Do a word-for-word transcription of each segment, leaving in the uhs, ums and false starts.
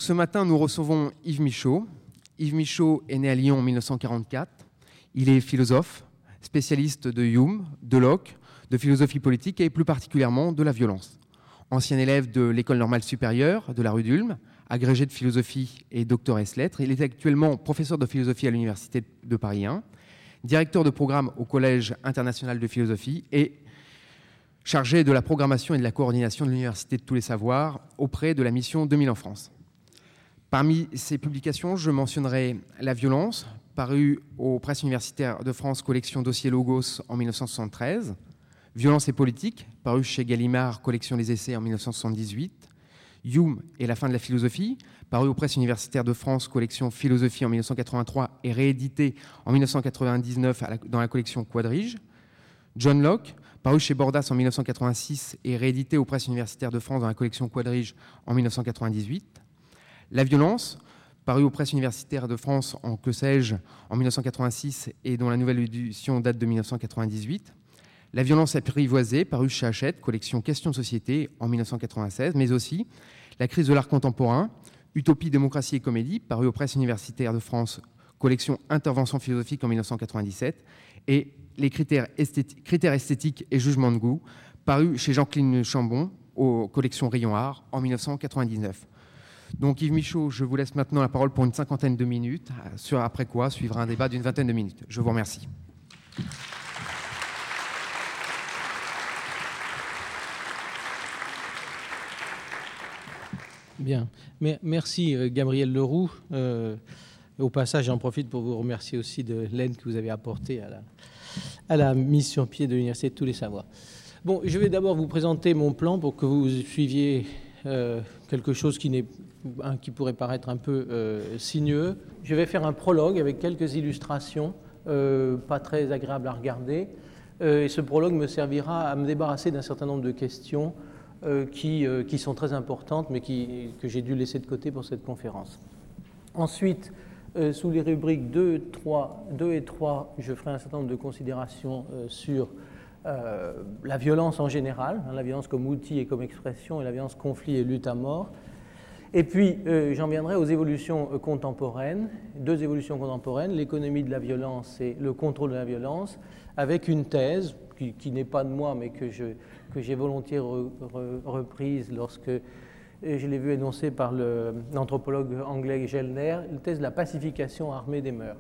ce matin, nous recevons Yves Michaud. Yves Michaud est né à Lyon en mille neuf cent quarante-quatre. Il est philosophe, spécialiste de Hume, de Locke, de philosophie politique et plus particulièrement de la violence. Ancien élève de l'École normale supérieure de la rue d'Ulm, agrégé de philosophie et docteur ès lettres. Il est actuellement professeur de philosophie à l'Université de Paris un, directeur de programme au Collège international de philosophie et chargé de la programmation et de la coordination de l'Université de tous les savoirs auprès de la mission deux mille en France. Parmi ses publications, je mentionnerai La violence, paru aux Presses universitaires de France, collection Dossier Logos en mille neuf cent soixante-treize, Violence et politique, paru chez Gallimard, collection Les Essais en mille neuf cent soixante-dix-huit, Hume et la fin de la philosophie, paru aux Presses universitaires de France, collection Philosophie en mille neuf cent quatre-vingt-trois et réédité en mille neuf cent quatre-vingt-dix-neuf à la, dans la collection Quadrige, John Locke, paru chez Bordas en mille neuf cent quatre-vingt-six et réédité aux Presses universitaires de France dans la collection Quadrige en mille neuf cent quatre-vingt-dix-huit, La violence, paru aux Presses universitaires de France en que sais-je en mille neuf cent quatre-vingt-six et dont la nouvelle édition date de mille neuf cent quatre-vingt-dix-huit, La violence apprivoisée, paru chez Hachette, collection Questions de société en mille neuf cent quatre-vingt-seize, mais aussi La crise de l'art contemporain, Utopie, démocratie et comédie, paru aux Presses universitaires de France, collection Intervention philosophique en mille neuf cent quatre-vingt-dix-sept, et Les critères, esthéti- critères esthétiques et jugements de goût, paru chez Jean-Claude Chambon, aux collections Rayon Art en mille neuf cent quatre-vingt-dix-neuf. Donc Yves Michaud, je vous laisse maintenant la parole pour une cinquantaine de minutes, sur après quoi suivra un débat d'une vingtaine de minutes. Je vous remercie. Bien. Merci Gabriel Leroux. Euh, au passage, j'en profite pour vous remercier aussi de l'aide que vous avez apportée à la, à la mise sur pied de l'Université de tous les savoirs. Bon, je vais d'abord vous présenter mon plan pour que vous suiviez euh, quelque chose qui, n'est, hein, qui pourrait paraître un peu euh, sinueux. Je vais faire un prologue avec quelques illustrations, euh, pas très agréables à regarder. Euh, et ce prologue me servira à me débarrasser d'un certain nombre de questions Euh, qui, euh, qui sont très importantes, mais qui, que j'ai dû laisser de côté pour cette conférence. Ensuite, euh, sous les rubriques deux, trois, deux et trois, je ferai un certain nombre de considérations euh, sur euh, la violence en général, hein, la violence comme outil et comme expression, et la violence conflit et lutte à mort. Et puis, euh, j'en viendrai aux évolutions euh, contemporaines, deux évolutions contemporaines, l'économie de la violence et le contrôle de la violence, avec une thèse qui, qui n'est pas de moi, mais que je que j'ai volontiers re, re, reprise lorsque je l'ai vu énoncée par le, l'anthropologue anglais Gellner, une thèse de la pacification armée des mœurs.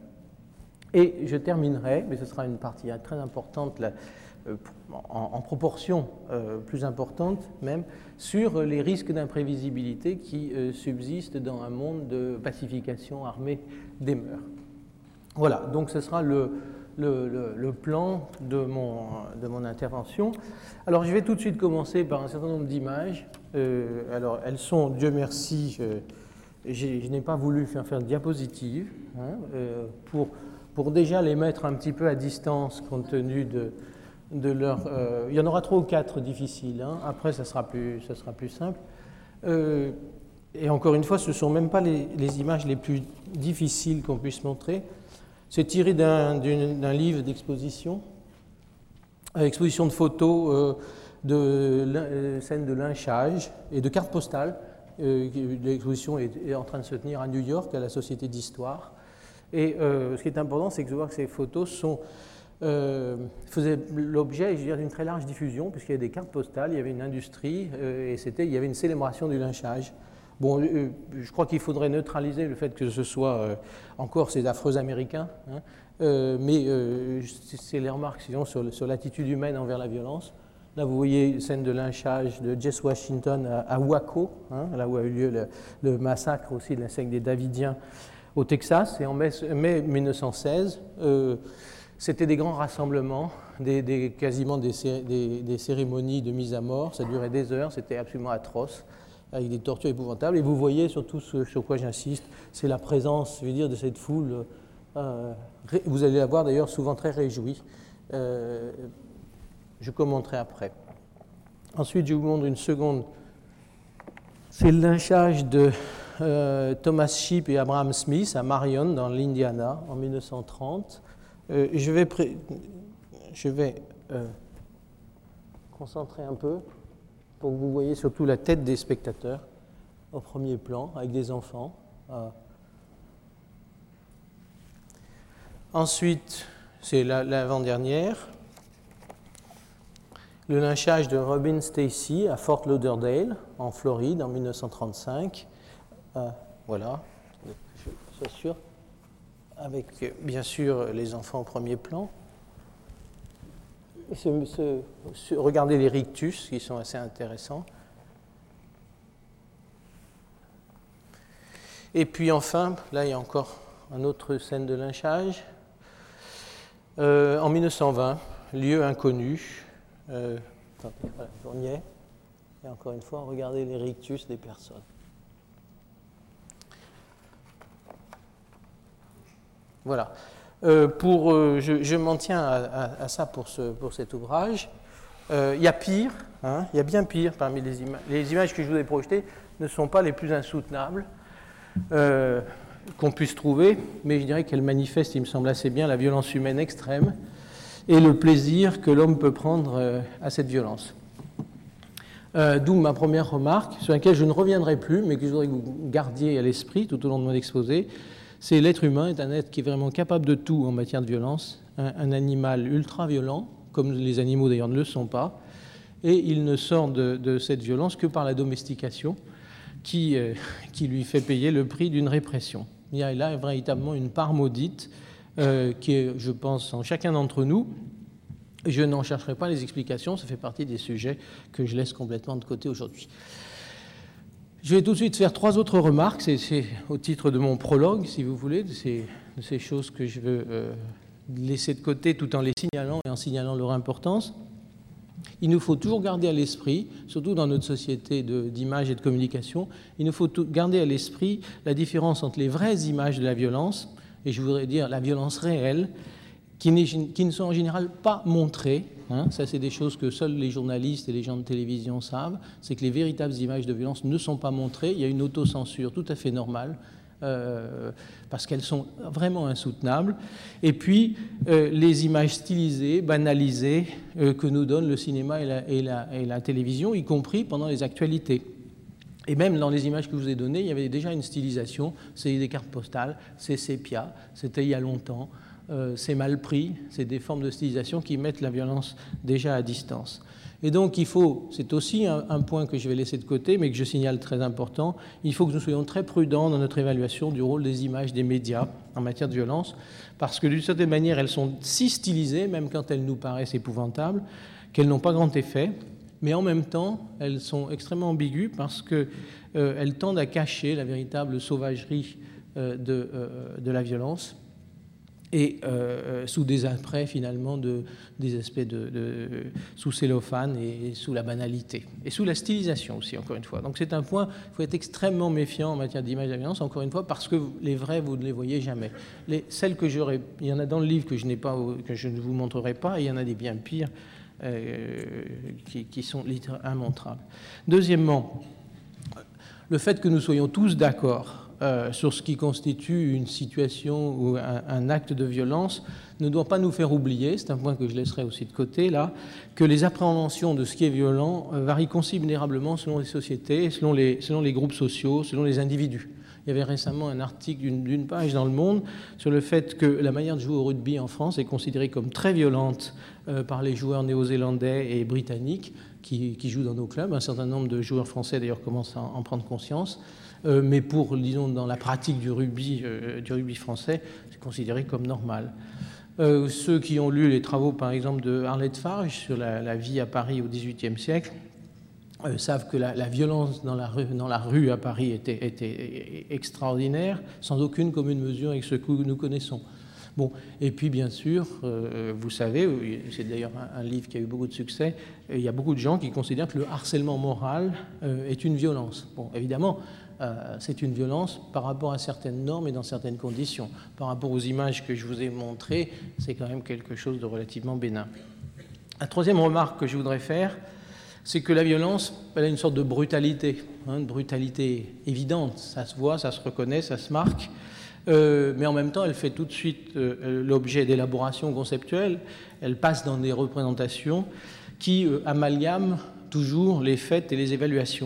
Et je terminerai, mais ce sera une partie très importante, là, euh, en, en proportion euh, plus importante même, sur les risques d'imprévisibilité qui euh, subsistent dans un monde de pacification armée des mœurs. Voilà, donc ce sera le... Le, le, le plan de mon, de mon intervention. Alors, je vais tout de suite commencer par un certain nombre d'images. Euh, alors, elles sont, Dieu merci, je, je n'ai pas voulu faire, faire de diapositives hein, euh, pour, pour déjà les mettre un petit peu à distance compte tenu de, de leur... Euh, il y en aura trois ou quatre difficiles. Hein. Après, ça sera plus, ça sera plus simple. Euh, et encore une fois, ce ne sont même pas les, les images les plus difficiles qu'on puisse montrer. C'est tiré d'un, d'un livre d'exposition, exposition de photos euh, de euh, scènes de lynchage et de cartes postales. Euh, l'exposition est, est en train de se tenir à New York, à la Société d'Histoire. Et euh, ce qui est important, c'est que je vois que ces photos sont, euh, faisaient l'objet, je veux dire, d'une très large diffusion, puisqu'il y avait des cartes postales, il y avait une industrie, euh, et c'était, il y avait une célébration du lynchage. Bon, euh, je crois qu'il faudrait neutraliser le fait que ce soit euh, encore ces affreux Américains, hein, euh, mais euh, c'est les remarques sinon, sur, sur l'attitude humaine envers la violence. Là, vous voyez une scène de lynchage de Jesse Washington à, à Waco, hein, là où a eu lieu le, le massacre aussi de la secte des Davidiens au Texas, et en mai, mai mille neuf cent seize, euh, c'était des grands rassemblements, des, des, quasiment des, des, des cérémonies de mise à mort, ça durait des heures, c'était absolument atroce, avec des tortures épouvantables. Et vous voyez surtout ce sur quoi j'insiste, c'est la présence, je veux dire, de cette foule. Euh, vous allez la voir d'ailleurs souvent très réjouie. Euh, je commenterai après. Ensuite, je vous montre une seconde. C'est le lynchage de euh, Thomas Shipp et Abraham Smith à Marion, dans l'Indiana, en mille neuf cent trente. Euh, je vais, pré... je vais euh, concentrer un peu pour que vous voyez surtout la tête des spectateurs. au premier plan, avec des enfants. Euh. Ensuite, c'est l'avant-dernière, le lynchage de Robin Stacy à Fort Lauderdale, en Floride, en mille neuf cent trente-cinq. Euh, voilà, je suis sûr. Avec, bien sûr, les enfants au premier plan. Ce, ce, ce, regardez les rictus, qui sont assez intéressants. Et puis enfin, là, il y a encore une autre scène de lynchage. Euh, en mille neuf cent vingt, lieu inconnu. Euh, attendez, voilà, on y est. Et encore une fois, regardez les rictus des personnes. Voilà. Euh, pour, euh, je, je m'en tiens à, à, à ça pour, ce, pour cet ouvrage. Euh, il y a pire, hein, il y a bien pire parmi les images. Les images que je vous ai projetées ne sont pas les plus insoutenables euh, qu'on puisse trouver, mais je dirais qu'elles manifestent, il me semble assez bien, la violence humaine extrême et le plaisir que l'homme peut prendre euh, à cette violence. Euh, D'où ma première remarque, sur laquelle je ne reviendrai plus, mais que je voudrais que vous gardiez à l'esprit tout au long de mon exposé. C'est l'être humain est un être qui est vraiment capable de tout en matière de violence, un, un animal ultra-violent, comme les animaux d'ailleurs ne le sont pas, et il ne sort de, de cette violence que par la domestication, qui, euh, qui lui fait payer le prix d'une répression. Il y a là véritablement une part maudite euh, qui est, je pense, en chacun d'entre nous. Je n'en chercherai pas les explications, ça fait partie des sujets que je laisse complètement de côté aujourd'hui. Je vais tout de suite faire trois autres remarques, c'est au titre de mon prologue, si vous voulez, de ces, de ces choses que je veux euh, laisser de côté tout en les signalant et en signalant leur importance. Il nous faut toujours garder à l'esprit, surtout dans notre société d'image et de communication, il nous faut garder à l'esprit la différence entre les vraies images de la violence, et je voudrais dire la violence réelle, qui, qui ne sont en général pas montrées. Hein, ça, c'est des choses que seuls les journalistes et les gens de télévision savent, c'est que les véritables images de violence ne sont pas montrées. Il y a une autocensure tout à fait normale, euh, parce qu'elles sont vraiment insoutenables. Et puis, euh, les images stylisées, banalisées, euh, que nous donnent le cinéma et la, et, la, et la télévision, y compris pendant les actualités. Et même dans les images que je vous ai données, il y avait déjà une stylisation, c'est des cartes postales, c'est sépia, c'était il y a longtemps. Euh, c'est mal pris, c'est des formes de stylisation qui mettent la violence déjà à distance. Et donc il faut, c'est aussi un, un point que je vais laisser de côté, mais que je signale très important, il faut que nous soyons très prudents dans notre évaluation du rôle des images des médias en matière de violence, parce que d'une certaine manière, elles sont si stylisées, même quand elles nous paraissent épouvantables, qu'elles n'ont pas grand effet, mais en même temps, elles sont extrêmement ambiguës parce qu'elles euh, tendent à cacher la véritable sauvagerie euh, de, euh, de la violence, et euh, sous des apprêts finalement de, des aspects de, de sous cellophane et, et sous la banalité et sous la stylisation aussi, encore une fois. Donc c'est un point, il faut être extrêmement méfiant en matière d'image de la violence, encore une fois, parce que les vraies vous ne les voyez jamais. Les, celles que j'aurais, il y en a dans le livre que je n'ai pas, que je ne vous montrerai pas, et il y en a des bien pires euh, qui, qui sont littéralement immontrables. Deuxièmement, le fait que nous soyons tous d'accord Euh, sur ce qui constitue une situation ou un, un acte de violence ne doit pas nous faire oublier, c'est un point que je laisserai aussi de côté là, que les appréhensions de ce qui est violent euh, varient considérablement selon les sociétés, selon les, selon les groupes sociaux, selon les individus. Il y avait récemment un article d'une page dans Le Monde sur le fait que la manière de jouer au rugby en France est considérée comme très violente euh, par les joueurs néo-zélandais et britanniques qui, qui jouent dans nos clubs. Un certain nombre de joueurs français d'ailleurs commencent à en prendre conscience. Euh, mais pour, disons, dans la pratique du rugby, euh, du rugby français, c'est considéré comme normal. Euh, ceux qui ont lu les travaux, par exemple, de Arlette Farge sur la, la vie à Paris au dix-huitième siècle euh, savent que la, la violence dans la, rue, dans la rue à Paris était, était extraordinaire, sans aucune commune mesure avec ce que nous connaissons. Bon, et puis bien sûr, euh, vous savez, c'est d'ailleurs un, un livre qui a eu beaucoup de succès, il y a beaucoup de gens qui considèrent que le harcèlement moral euh, est une violence. Bon, évidemment, euh, c'est une violence par rapport à certaines normes et dans certaines conditions. Par rapport aux images que je vous ai montrées, c'est quand même quelque chose de relativement bénin. La troisième remarque que je voudrais faire, c'est que la violence, elle a une sorte de brutalité, hein, une brutalité évidente, ça se voit, ça se reconnaît, ça se marque. Euh, mais en même temps, elle fait tout de suite euh, l'objet d'élaborations conceptuelles, elle passe dans des représentations qui euh, amalgament toujours les faits et les évaluations.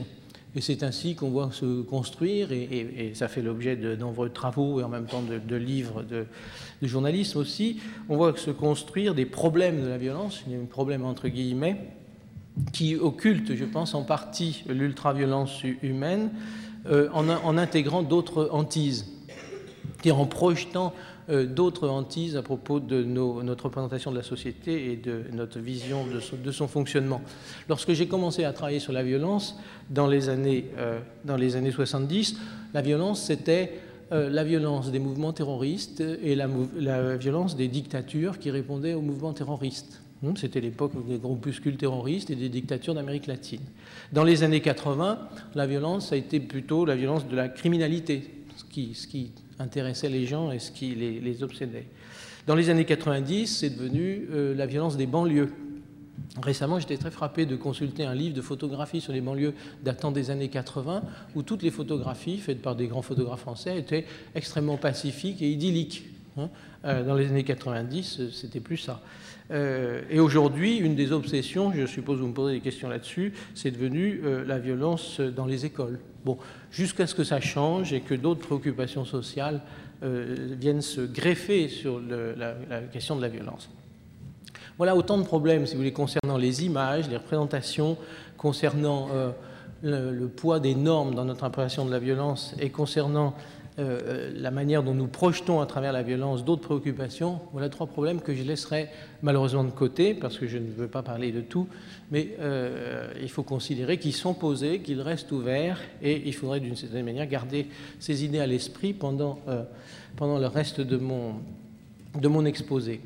Et c'est ainsi qu'on voit se construire, et, et, et ça fait l'objet de nombreux travaux et en même temps de, de livres de, de journalisme aussi, on voit se construire des problèmes de la violence, il y a un problème entre guillemets, qui occulte, je pense, en partie l'ultraviolence humaine euh, en, en intégrant d'autres hantises, et en projetant euh, d'autres hantises à propos de nos, notre représentation de la société et de notre vision de son, de son fonctionnement. Lorsque j'ai commencé à travailler sur la violence, dans les années, euh, dans les années soixante-dix, la violence, c'était euh, la violence des mouvements terroristes et la, la violence des dictatures qui répondaient aux mouvements terroristes. C'était l'époque des groupuscules terroristes et des dictatures d'Amérique latine. Dans les années quatre-vingts, la violence a été plutôt la violence de la criminalité, ce qui, ce qui intéressait les gens et ce qui les, les obsédait. Dans les années quatre-vingt-dix, c'est devenu euh, la violence des banlieues. Récemment, j'étais très frappé de consulter un livre de photographie sur les banlieues datant des années quatre-vingts, où toutes les photographies, faites par des grands photographes français, étaient extrêmement pacifiques et idylliques. Dans les années quatre-vingt-dix, c'était plus ça. Euh, et aujourd'hui, une des obsessions, je suppose que vous me posez des questions là-dessus, c'est devenu euh, la violence dans les écoles. Bon, jusqu'à ce que ça change et que d'autres préoccupations sociales euh, viennent se greffer sur le, la, la question de la violence. Voilà autant de problèmes, si vous voulez, concernant les images, les représentations, concernant euh, le, le poids des normes dans notre appréciation de la violence et concernant Euh, la manière dont nous projetons à travers la violence d'autres préoccupations. Voilà trois problèmes que je laisserai malheureusement de côté parce que je ne veux pas parler de tout, mais euh, il faut considérer qu'ils sont posés, qu'ils restent ouverts et il faudrait d'une certaine manière garder ces idées à l'esprit pendant, euh, pendant le reste de mon, de mon exposé.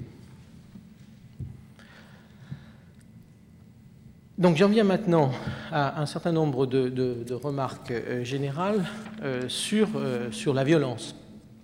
Donc j'en viens maintenant à un certain nombre de, de, de remarques euh, générales euh, sur, euh, sur la violence.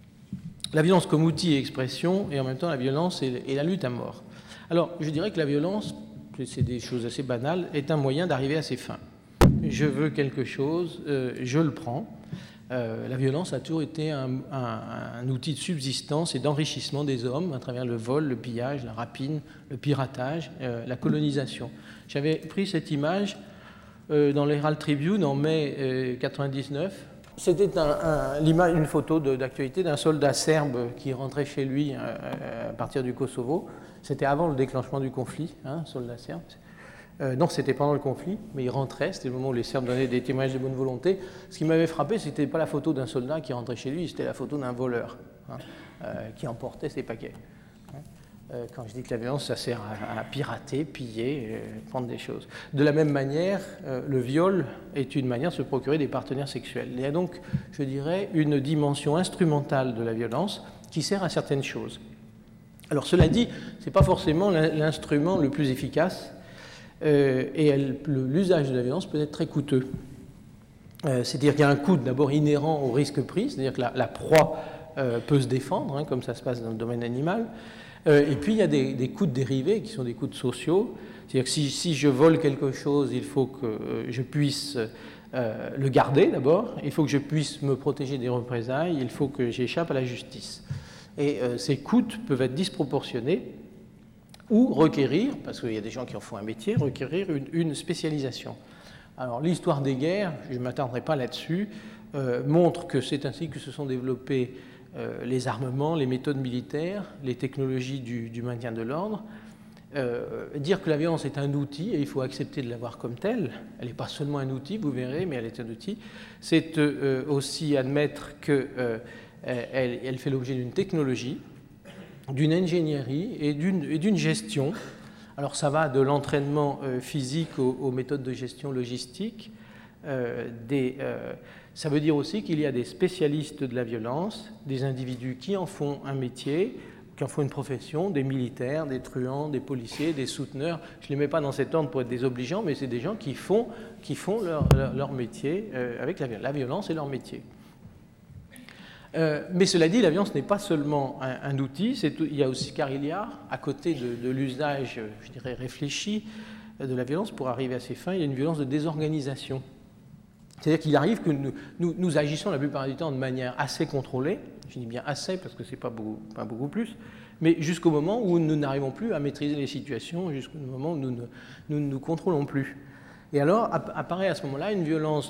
La violence comme outil et expression, et en même temps la violence et, et la lutte à mort. Alors je dirais que la violence, c'est des choses assez banales, est un moyen d'arriver à ses fins. Je veux quelque chose, euh, je le prends. Euh, la violence a toujours été un, un, un outil de subsistance et d'enrichissement des hommes à travers le vol, le pillage, la rapine, le piratage, euh, la colonisation. J'avais pris cette image euh, dans l'Herald Tribune en mai euh, quatre-vingt-dix-neuf. C'était un, un, l'image, une photo d'actualité d'un soldat serbe qui rentrait chez lui euh, à partir du Kosovo. C'était avant le déclenchement du conflit, hein, soldat serbe. Euh, non, c'était pendant le conflit, mais il rentrait, c'était le moment où les Serbes donnaient des témoignages de bonne volonté. Ce qui m'avait frappé, ce n'était pas la photo d'un soldat qui rentrait chez lui, c'était la photo d'un voleur hein, euh, qui emportait ses paquets. Euh, quand je dis que la violence, ça sert à, à pirater, piller, euh, prendre des choses. De la même manière, euh, le viol est une manière de se procurer des partenaires sexuels. Il y a donc, je dirais, une dimension instrumentale de la violence qui sert à certaines choses. Alors cela dit, ce n'est pas forcément l'instrument le plus efficace, Euh, et l'usage de la violence peut être très coûteux. Euh, C'est-à-dire qu'il y a un coût d'abord inhérent au risque pris, c'est-à-dire que la, la proie euh, peut se défendre, hein, comme ça se passe dans le domaine animal. Euh, et puis il y a des, des coûts dérivés qui sont des coûts sociaux. C'est-à-dire que si, si je vole quelque chose, il faut que euh, je puisse euh, le garder d'abord, il faut que je puisse me protéger des représailles, il faut que j'échappe à la justice. Et euh, ces coûts peuvent être disproportionnés, ou requérir, parce qu'il y a des gens qui en font un métier, requérir une, une spécialisation. Alors l'histoire des guerres, je ne m'attarderai pas là-dessus, euh, montre que c'est ainsi que se sont développés euh, les armements, les méthodes militaires, les technologies du, du maintien de l'ordre. Euh, dire que la violence est un outil, et il faut accepter de l'avoir comme telle, elle n'est pas seulement un outil, vous verrez, mais elle est un outil, c'est euh, aussi admettre qu'elle euh, elle fait l'objet d'une technologie, d'une ingénierie et d'une gestion. Alors ça va de l'entraînement euh, physique aux, aux méthodes de gestion logistique. Euh, des, euh, ça veut dire aussi qu'il y a des spécialistes de la violence, des individus qui en font un métier, qui en font une profession, des militaires, des truands, des policiers, des souteneurs. Je ne les mets pas dans cet ordre pour être désobligeants, mais c'est des gens qui font, qui font leur, leur, leur métier euh, avec la, la violence et leur métier. Euh, mais cela dit, la violence n'est pas seulement un, un outil, il y a aussi, car il y a, à côté de, de l'usage, je dirais, réfléchi de la violence pour arriver à ses fins, il y a une violence de désorganisation. C'est-à-dire qu'il arrive que nous, nous, nous agissons la plupart du temps de manière assez contrôlée, je dis bien assez parce que ce n'est pas beaucoup, pas beaucoup plus, mais jusqu'au moment où nous n'arrivons plus à maîtriser les situations, jusqu'au moment où nous ne nous, nous contrôlons plus. Et alors apparaît à ce moment-là une violence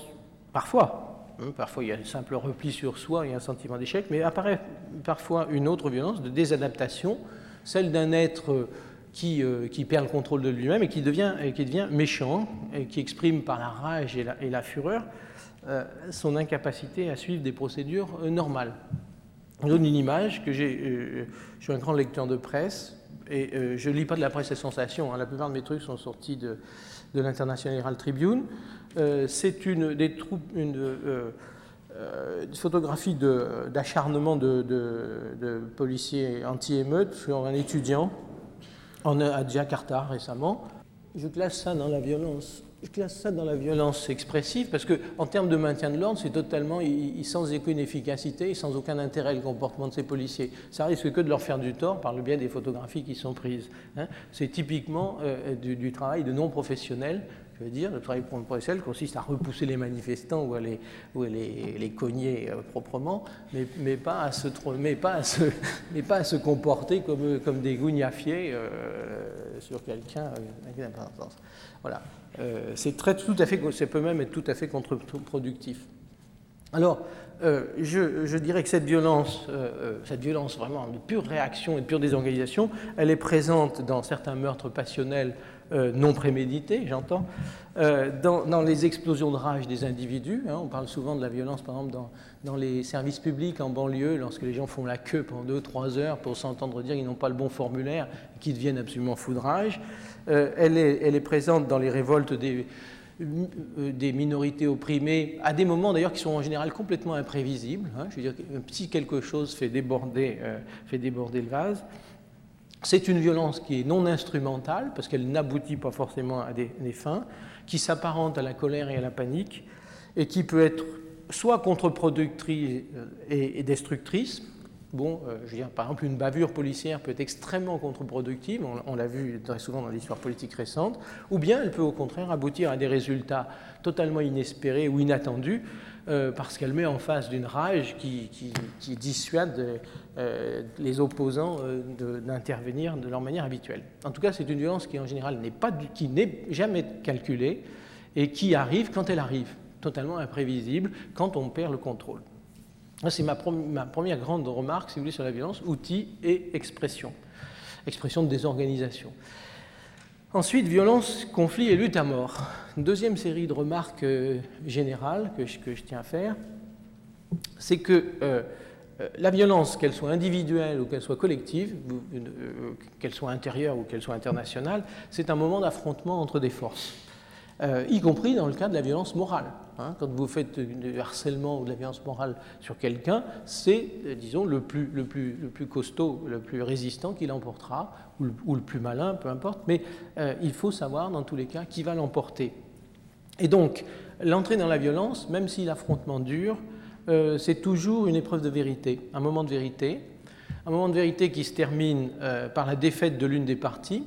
parfois, hein, parfois il y a un simple repli sur soi et un sentiment d'échec, mais apparaît parfois une autre violence de désadaptation, celle d'un être qui, euh, qui perd le contrôle de lui-même et qui devient, et qui devient méchant, et qui exprime par la rage et la, et la fureur euh, son incapacité à suivre des procédures euh, normales. Je donne une image que j'ai. Euh, je suis un grand lecteur de presse et euh, je ne lis pas de la presse à sensation. Hein, la plupart de mes trucs sont sortis de, de l'International Herald Tribune. Euh, c'est une, des troupes, une, euh, euh, une photographie de, d'acharnement de, de, de policiers anti-émeutes sur un étudiant en, à Jakarta récemment. Je classe ça dans la violence. Je classe ça dans la violence expressive parce qu'en termes de maintien de l'ordre, c'est totalement sans aucune efficacité et sans aucun intérêt le comportement de ces policiers. Ça risque que de leur faire du tort par le biais des photographies qui sont prises. Hein. C'est typiquement euh, du, du travail de non-professionnels. Je veux dire, le travail professionnel consiste à repousser les manifestants ou à les, ou à les, les cogner euh, proprement, mais, mais, pas à se, mais, pas à se, mais pas à se comporter comme, comme des gougnafiers euh, sur quelqu'un avec d'importance. Voilà. Euh, c'est très, tout à fait, ça peut même être tout à fait contre-productif. Alors, euh, je, je dirais que cette violence, euh, cette violence vraiment de pure réaction et de pure désorganisation, elle est présente dans certains meurtres passionnels euh, non prémédités, j'entends, euh, dans, dans les explosions de rage des individus. Hein, on parle souvent de la violence, par exemple, dans, dans les services publics en banlieue, lorsque les gens font la queue pendant deux, trois heures pour s'entendre dire qu'ils n'ont pas le bon formulaire, qui deviennent absolument fous de rage. Euh, elle, est, elle est présente dans les révoltes des, des minorités opprimées, à des moments d'ailleurs qui sont en général complètement imprévisibles. Hein, je veux dire, un petit quelque chose fait déborder, euh, fait déborder le vase. C'est une violence qui est non instrumentale, parce qu'elle n'aboutit pas forcément à des, des fins, qui s'apparente à la colère et à la panique, et qui peut être soit contre-productrice et, et destructrice. Bon, euh, je veux dire, par exemple, une bavure policière peut être extrêmement contre-productive, on, on l'a vu très souvent dans l'histoire politique récente, ou bien elle peut au contraire aboutir à des résultats totalement inespérés ou inattendus, euh, parce qu'elle met en face d'une rage qui, qui, qui dissuade euh, les opposants euh, de, d'intervenir de leur manière habituelle. En tout cas, c'est une violence qui en général n'est pas, qui n'est jamais calculée et qui arrive quand elle arrive, totalement imprévisible, quand on perd le contrôle. C'est ma, ma première grande remarque, si vous voulez, sur la violence, outils et expression. Expression de désorganisation. Ensuite, violence, conflit et lutte à mort. Une deuxième série de remarques euh, générales que je, que je tiens à faire, c'est que euh, la violence, qu'elle soit individuelle ou qu'elle soit collective, euh, qu'elle soit intérieure ou qu'elle soit internationale, c'est un moment d'affrontement entre des forces. Euh, y compris dans le cas de la violence morale. Hein, quand vous faites du harcèlement ou de la violence morale sur quelqu'un, c'est, euh, disons, le plus, le, plus, le plus costaud, le plus résistant qui l'emportera, ou le, ou le plus malin, peu importe, mais euh, il faut savoir, dans tous les cas, qui va l'emporter. Et donc, l'entrée dans la violence, même si l'affrontement dure, euh, c'est toujours une épreuve de vérité, un moment de vérité, un moment de vérité qui se termine euh, par la défaite de l'une des parties,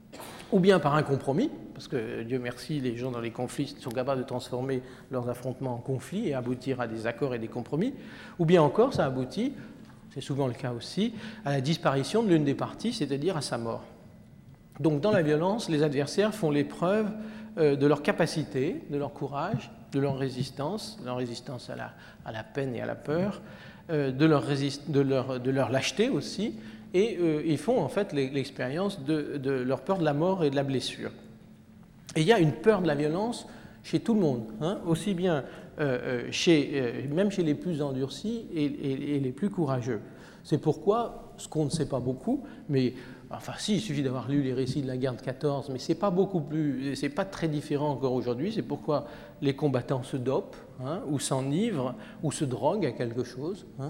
ou bien par un compromis, parce que, Dieu merci, les gens dans les conflits sont capables de transformer leurs affrontements en conflits et aboutir à des accords et des compromis, ou bien encore, ça aboutit, c'est souvent le cas aussi, à la disparition de l'une des parties, c'est-à-dire à sa mort. Donc, dans la violence, les adversaires font l'épreuve euh, de leur capacité, de leur courage, de leur résistance, de leur résistance à la, à la peine et à la peur, euh, de, leur résist- de, leur, de leur lâcheté aussi, et euh, ils font en fait l'expérience de, de leur peur de la mort et de la blessure. Et il y a une peur de la violence chez tout le monde, hein, aussi bien euh, chez, euh, même chez les plus endurcis et, et, et les plus courageux. C'est pourquoi, ce qu'on ne sait pas beaucoup, mais enfin si, il suffit d'avoir lu les récits de la guerre de quatorze, mais c'est pas beaucoup plus, c'est pas très différent encore aujourd'hui. C'est pourquoi les combattants se dopent, hein, ou s'enivrent, ou se droguent à quelque chose. Hein,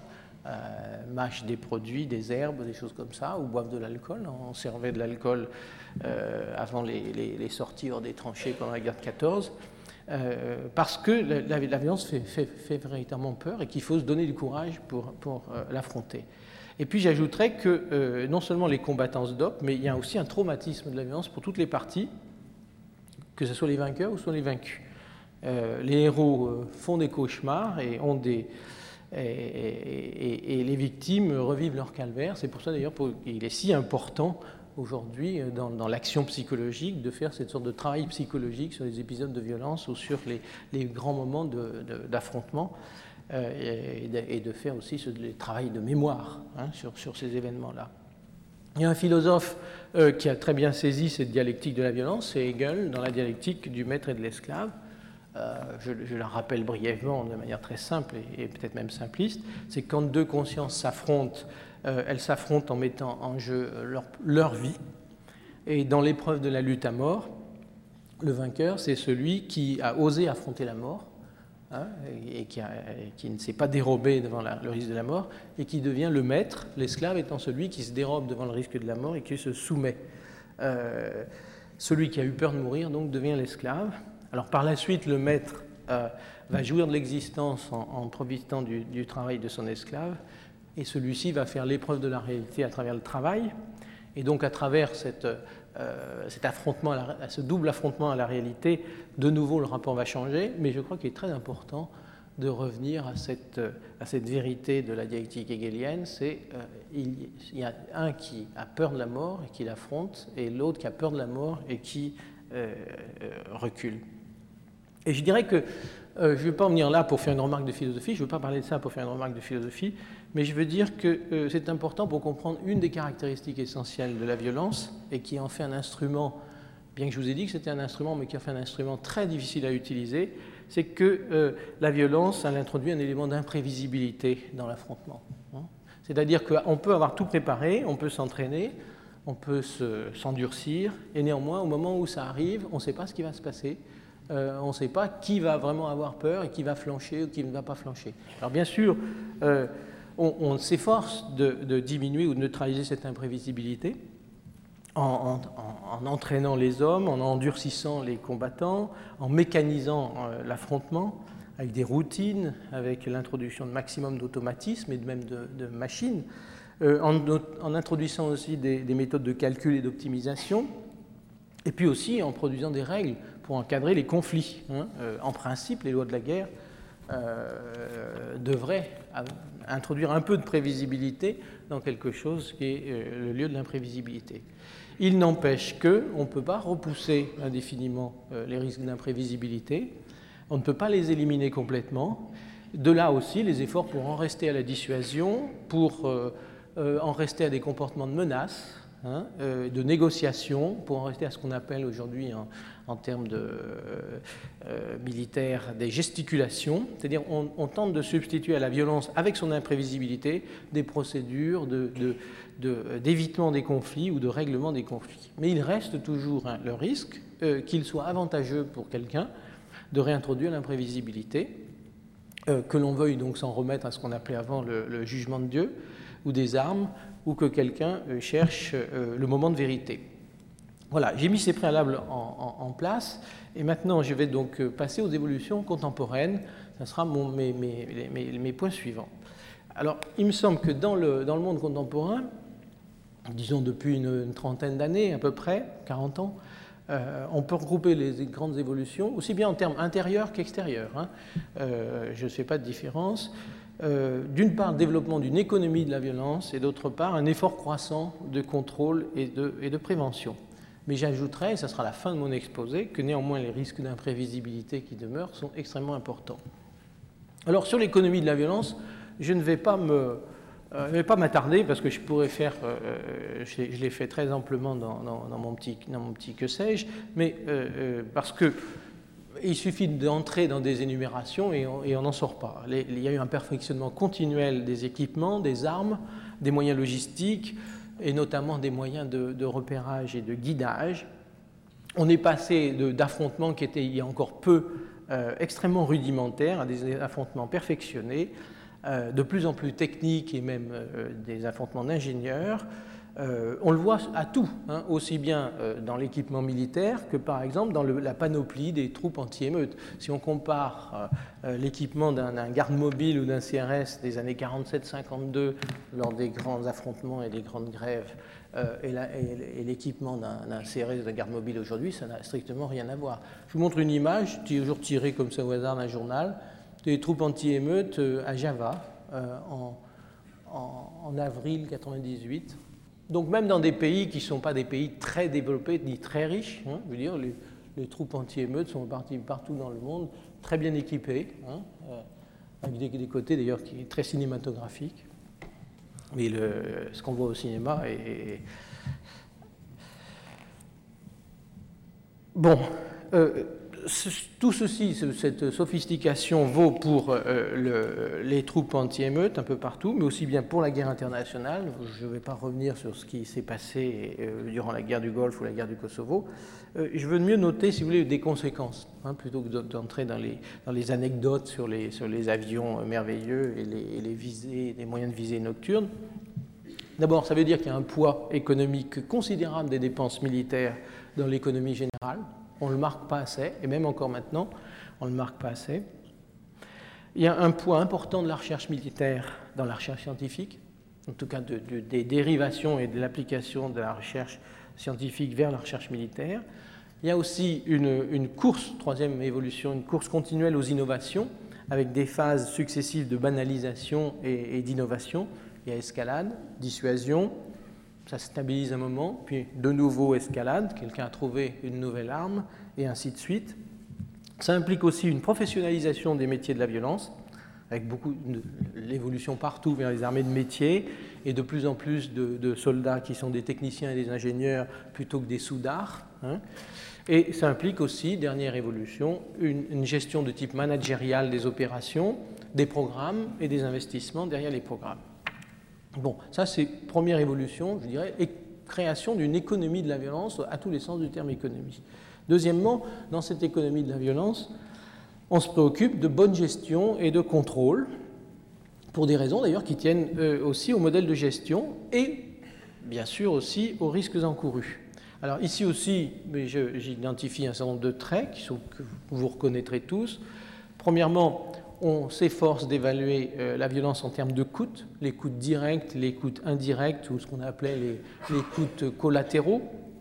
Euh, mâchent des produits, des herbes, des choses comme ça, ou boivent de l'alcool. On servait de l'alcool euh, avant les, les, les sorties hors des tranchées pendant la guerre de quatorze, euh, parce que la, la, la violence fait, fait, fait véritablement peur et qu'il faut se donner du courage pour, pour euh, l'affronter. Et puis j'ajouterais que euh, non seulement les combattants se dopent, mais il y a aussi un traumatisme de la violence pour toutes les parties, que ce soit les vainqueurs ou soit les vaincus. Euh, les héros euh, font des cauchemars et ont des... Et, et, et les victimes revivent leur calvaire. C'est pour ça d'ailleurs qu'il est si important aujourd'hui dans, dans l'action psychologique, de faire cette sorte de travail psychologique sur les épisodes de violence ou sur les, les grands moments de, de, d'affrontement euh, et, de, et de faire aussi ce travail de mémoire hein, sur, sur ces événements-là. Il y a un philosophe euh, qui a très bien saisi cette dialectique de la violence, c'est Hegel, dans la dialectique du maître et de l'esclave. Euh, je, je la rappelle brièvement de manière très simple et, et peut-être même simpliste, c'est quand deux consciences s'affrontent, euh, elles s'affrontent en mettant en jeu leur, leur vie. Et dans l'épreuve de la lutte à mort, le vainqueur, c'est celui qui a osé affronter la mort hein, et, qui a, et qui ne s'est pas dérobé devant la, le risque de la mort et qui devient le maître, l'esclave étant celui qui se dérobe devant le risque de la mort et qui se soumet. Euh, celui qui a eu peur de mourir donc devient l'esclave. Alors par la suite, le maître euh, va jouir de l'existence en, en profitant du, du travail de son esclave et celui-ci va faire l'épreuve de la réalité à travers le travail. Et donc à travers cette, euh, cet affrontement, à la, à ce double affrontement à la réalité, de nouveau le rapport va changer, mais je crois qu'il est très important de revenir à cette, à cette vérité de la dialectique hegelienne, c'est euh, il, il y a un qui a peur de la mort et qui l'affronte, et l'autre qui a peur de la mort et qui euh, euh, recule. Et je dirais que euh, je ne vais pas en venir là pour faire une remarque de philosophie, je ne veux pas parler de ça pour faire une remarque de philosophie, mais je veux dire que euh, c'est important pour comprendre une des caractéristiques essentielles de la violence et qui en fait un instrument, bien que je vous ai dit que c'était un instrument, mais qui en fait un instrument très difficile à utiliser, c'est que euh, la violence, elle introduit un élément d'imprévisibilité dans l'affrontement. Hein. C'est-à-dire qu'on peut avoir tout préparé, on peut s'entraîner, on peut se, s'endurcir, et néanmoins, au moment où ça arrive, on ne sait pas ce qui va se passer. Euh, on ne sait pas qui va vraiment avoir peur et qui va flancher ou qui ne va pas flancher. Alors bien sûr, euh, on, on s'efforce de, de diminuer ou de neutraliser cette imprévisibilité en, en, en entraînant les hommes, en endurcissant les combattants, en mécanisant euh, l'affrontement avec des routines, avec l'introduction de maximum d'automatisme et de même de, de machines, euh, en, en introduisant aussi des, des méthodes de calcul et d'optimisation, et puis aussi en produisant des règles pour encadrer les conflits. Hein. Euh, en principe, les lois de la guerre euh, devraient introduire un peu de prévisibilité dans quelque chose qui est euh, le lieu de l'imprévisibilité. Il n'empêche qu'on ne peut pas repousser indéfiniment euh, les risques d'imprévisibilité, on ne peut pas les éliminer complètement. De là aussi les efforts pour en rester à la dissuasion, pour euh, euh, en rester à des comportements de menace, hein, euh, de négociation, pour en rester à ce qu'on appelle aujourd'hui en, en termes de, euh, euh, militaires des gesticulations, c'est-à-dire on, on tente de substituer à la violence avec son imprévisibilité des procédures de, de, de, d'évitement des conflits ou de règlement des conflits. Mais il reste toujours hein, le risque euh, qu'il soit avantageux pour quelqu'un de réintroduire l'imprévisibilité, euh, que l'on veuille donc s'en remettre à ce qu'on appelait avant le, le jugement de Dieu ou des armes, ou que quelqu'un euh, cherche euh, le moment de vérité. Voilà, j'ai mis ces préalables en, en, en place, et maintenant je vais donc passer aux évolutions contemporaines. Ce sera mon, mes, mes, mes, mes points suivants. Alors, il me semble que dans le, dans le monde contemporain, disons depuis une, une trentaine d'années à peu près, quarante ans, euh, on peut regrouper les grandes évolutions, aussi bien en termes intérieurs qu'extérieurs. Hein. Euh, je ne fais pas de différence. Euh, d'une part, le développement d'une économie de la violence, et d'autre part, un effort croissant de contrôle et de, et de prévention. Mais j'ajouterai, et ce sera la fin de mon exposé, que néanmoins les risques d'imprévisibilité qui demeurent sont extrêmement importants. Alors sur l'économie de la violence, je ne vais pas me, euh, je vais pas m'attarder parce que je pourrais faire, euh, je, je l'ai fait très amplement dans, dans, dans, mon, petit, dans mon petit que sais-je, mais euh, euh, parce que il suffit d'entrer dans des énumérations et on, et on n'en sort pas. Les, il y a eu un perfectionnement continuel des équipements, des armes, des moyens logistiques, et notamment des moyens de, de repérage et de guidage. On est passé de, d'affrontements qui étaient il y a encore peu euh, extrêmement rudimentaires à des affrontements perfectionnés, euh, de plus en plus techniques et même euh, des affrontements d'ingénieurs. Euh, on le voit à tout, hein, aussi bien euh, dans l'équipement militaire que par exemple dans le, la panoplie des troupes anti-émeutes. Si on compare euh, l'équipement d'un, d'un garde mobile ou d'un C R S des années quarante-sept cinquante-deux lors des grands affrontements et des grandes grèves euh, et, la, et, et l'équipement d'un, d'un C R S ou d'un garde mobile aujourd'hui, ça n'a strictement rien à voir. Je vous montre une image, toujours tirée comme ça au hasard d'un journal, des troupes anti-émeutes euh, à Java euh, en, en, en avril quatre-vingt-dix-huit. Donc même dans des pays qui ne sont pas des pays très développés ni très riches, hein, je veux dire, les, les troupes anti-émeutes sont parties partout dans le monde, très bien équipées, hein, euh, avec des, des côtés d'ailleurs qui est très cinématographique. Mais le, ce qu'on voit au cinéma est... Bon, euh, ce, tout ceci, cette sophistication vaut pour euh, le, les troupes anti-émeutes un peu partout, mais aussi bien pour la guerre internationale. Je ne vais pas revenir sur ce qui s'est passé euh, durant la guerre du Golfe ou la guerre du Kosovo. Euh, je veux mieux noter, si vous voulez, des conséquences, hein, plutôt que d'entrer dans les, dans les anecdotes sur les, sur les avions merveilleux et les, et les visées, les moyens de visée nocturnes. D'abord, ça veut dire qu'il y a un poids économique considérable des dépenses militaires dans l'économie générale. On ne le marque pas assez, et même encore maintenant, on ne le marque pas assez. Il y a un poids important de la recherche militaire dans la recherche scientifique, en tout cas de, de, des dérivations et de l'application de la recherche scientifique vers la recherche militaire. Il y a aussi une, une course, troisième évolution, une course continuelle aux innovations, avec des phases successives de banalisation et, et d'innovation. Il y a escalade, dissuasion, ça se stabilise un moment, puis de nouveau escalade, quelqu'un a trouvé une nouvelle arme, et ainsi de suite. Ça implique aussi une professionnalisation des métiers de la violence, avec beaucoup de l'évolution partout vers les armées de métier, et de plus en plus de, de soldats qui sont des techniciens et des ingénieurs plutôt que des soudards. Hein. Et ça implique aussi, dernière évolution, une, une gestion de type managérial des opérations, des programmes et des investissements derrière les programmes. Bon, ça c'est première évolution, je dirais, et création d'une économie de la violence à tous les sens du terme économie. Deuxièmement, dans cette économie de la violence, on se préoccupe de bonne gestion et de contrôle, pour des raisons d'ailleurs qui tiennent euh, aussi au modèle de gestion et bien sûr aussi aux risques encourus. Alors ici aussi, j'identifie un certain nombre de traits qui sont, que vous reconnaîtrez tous. Premièrement, on s'efforce d'évaluer euh, la violence en termes de coûts, les coûts directs, les coûts indirects, ou ce qu'on appelait les, les coûts collatéraux,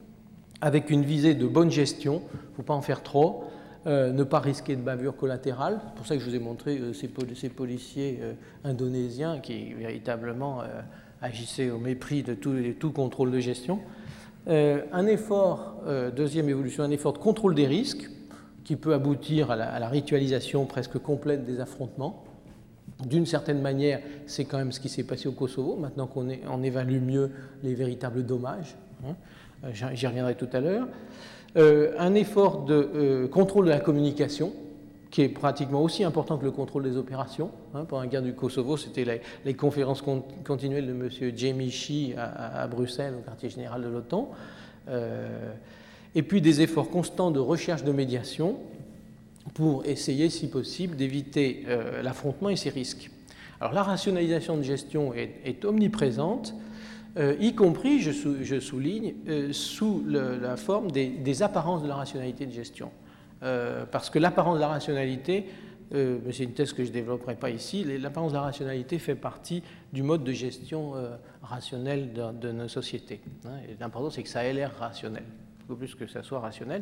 avec une visée de bonne gestion, il ne faut pas en faire trop, euh, ne pas risquer de bavure collatérale. C'est pour ça que je vous ai montré euh, ces, ces policiers euh, indonésiens qui véritablement euh, agissaient au mépris de tout, de tout contrôle de gestion. Euh, un effort, euh, deuxième évolution, un effort de contrôle des risques, qui peut aboutir à la, à la ritualisation presque complète des affrontements. D'une certaine manière, c'est quand même ce qui s'est passé au Kosovo, maintenant qu'on on évalue mieux les véritables dommages. Hein. J'y reviendrai tout à l'heure. Euh, un effort de euh, contrôle de la communication, qui est pratiquement aussi important que le contrôle des opérations. Hein. Pendant la guerre du Kosovo, c'était les, les conférences con, continuelles de M. Jamie Shee à, à Bruxelles, au quartier général de l'OTAN. Euh, et puis des efforts constants de recherche de médiation pour essayer, si possible, d'éviter euh, l'affrontement et ses risques. Alors la rationalisation de gestion est, est omniprésente, euh, y compris, je, sou, je souligne, euh, sous le, la forme des, des apparences de la rationalité de gestion. Euh, parce que l'apparence de la rationalité, euh, c'est une thèse que je ne développerai pas ici, l'apparence de la rationalité fait partie du mode de gestion euh, rationnel de, de nos sociétés. Hein. L'important, c'est que ça ait l'air rationnel. Beaucoup plus que ça soit rationnel.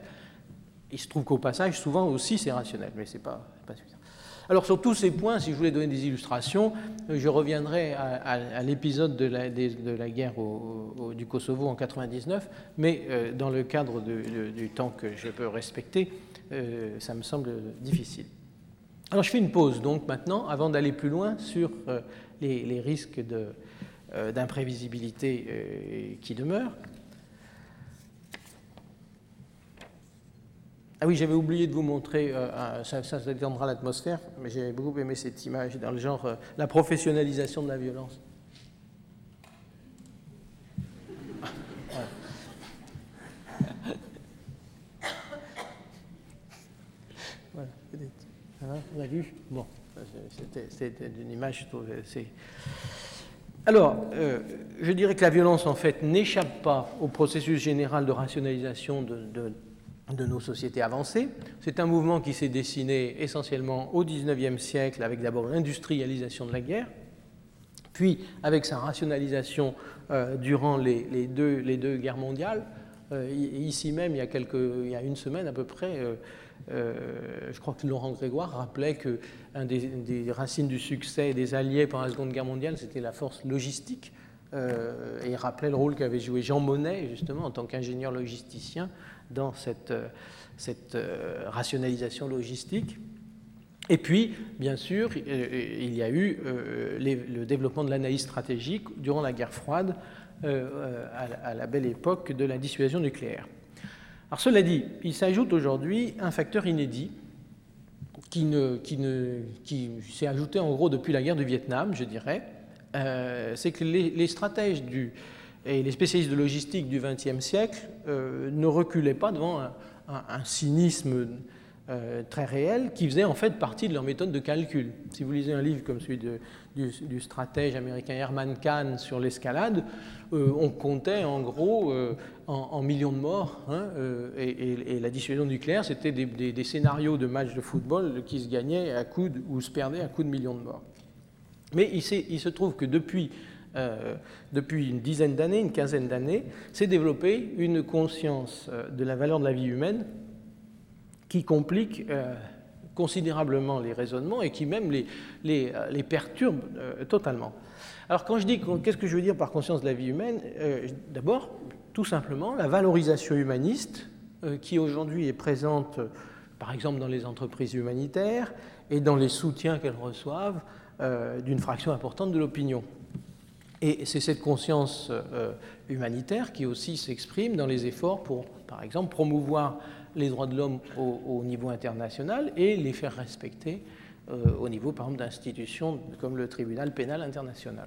Il se trouve qu'au passage, souvent aussi, c'est rationnel, mais ce n'est pas, pas suffisant. Alors, sur tous ces points, si je voulais donner des illustrations, je reviendrai à, à, à l'épisode de la, de, de la guerre au, au, du Kosovo en mille neuf cent quatre-vingt-dix-neuf, mais euh, dans le cadre de, de, du temps que je peux respecter, euh, ça me semble difficile. Alors, je fais une pause, donc, maintenant, avant d'aller plus loin sur euh, les, les risques de, euh, d'imprévisibilité euh, qui demeurent. Ah oui, j'avais oublié de vous montrer, euh, ça, ça détendra l'atmosphère, mais j'ai beaucoup aimé cette image dans le genre euh, la professionnalisation de la violence. Voilà. Voilà, hein, on a vu. Bon, c'était une image, je trouve. C'est... Alors, euh, je dirais que la violence, en fait, n'échappe pas au processus général de rationalisation de, de de nos sociétés avancées. C'est un mouvement qui s'est dessiné essentiellement au dix-neuvième siècle avec d'abord l'industrialisation de la guerre, puis avec sa rationalisation euh, durant les, les, deux, les deux guerres mondiales. Euh, ici même, il y, a quelques, il y a une semaine à peu près, euh, euh, je crois que Laurent Grégoire rappelait qu'une des, des racines du succès des Alliés pendant la Seconde Guerre mondiale, c'était la force logistique euh, et rappelait le rôle qu'avait joué Jean Monnet, justement, en tant qu'ingénieur logisticien, dans cette, euh, cette euh, rationalisation logistique. Et puis, bien sûr, il y a eu euh, les, le développement de l'analyse stratégique durant la guerre froide, euh, à, à la belle époque de la dissuasion nucléaire. Alors, cela dit, il s'ajoute aujourd'hui un facteur inédit qui, ne, qui, ne, qui s'est ajouté en gros depuis la guerre du Vietnam, je dirais. Euh, c'est que les, les stratèges du, et les spécialistes de logistique du vingtième siècle euh, ne reculaient pas devant un, un, un cynisme Euh, très réels, qui faisaient en fait partie de leur méthode de calcul. Si vous lisez un livre comme celui de, du, du stratège américain Herman Kahn sur l'escalade, euh, on comptait en gros euh, en, en millions de morts, hein, euh, et, et, et la dissuasion nucléaire, c'était des, des, des scénarios de matchs de football qui se gagnaient à coups de, ou se perdaient à coups de millions de morts. Mais il, il se trouve que depuis, euh, depuis une dizaine d'années, une quinzaine d'années, s'est développée une conscience de la valeur de la vie humaine qui complique euh, considérablement les raisonnements et qui même les, les, les perturbe euh, totalement. Alors quand je dis, qu'est-ce que je veux dire par conscience de la vie humaine, euh, d'abord, tout simplement, la valorisation humaniste euh, qui aujourd'hui est présente, euh, par exemple, dans les entreprises humanitaires et dans les soutiens qu'elles reçoivent euh, d'une fraction importante de l'opinion. Et c'est cette conscience euh, humanitaire qui aussi s'exprime dans les efforts pour, par exemple, promouvoir les droits de l'homme au, au niveau international et les faire respecter euh, au niveau, par exemple, d'institutions comme le tribunal pénal international.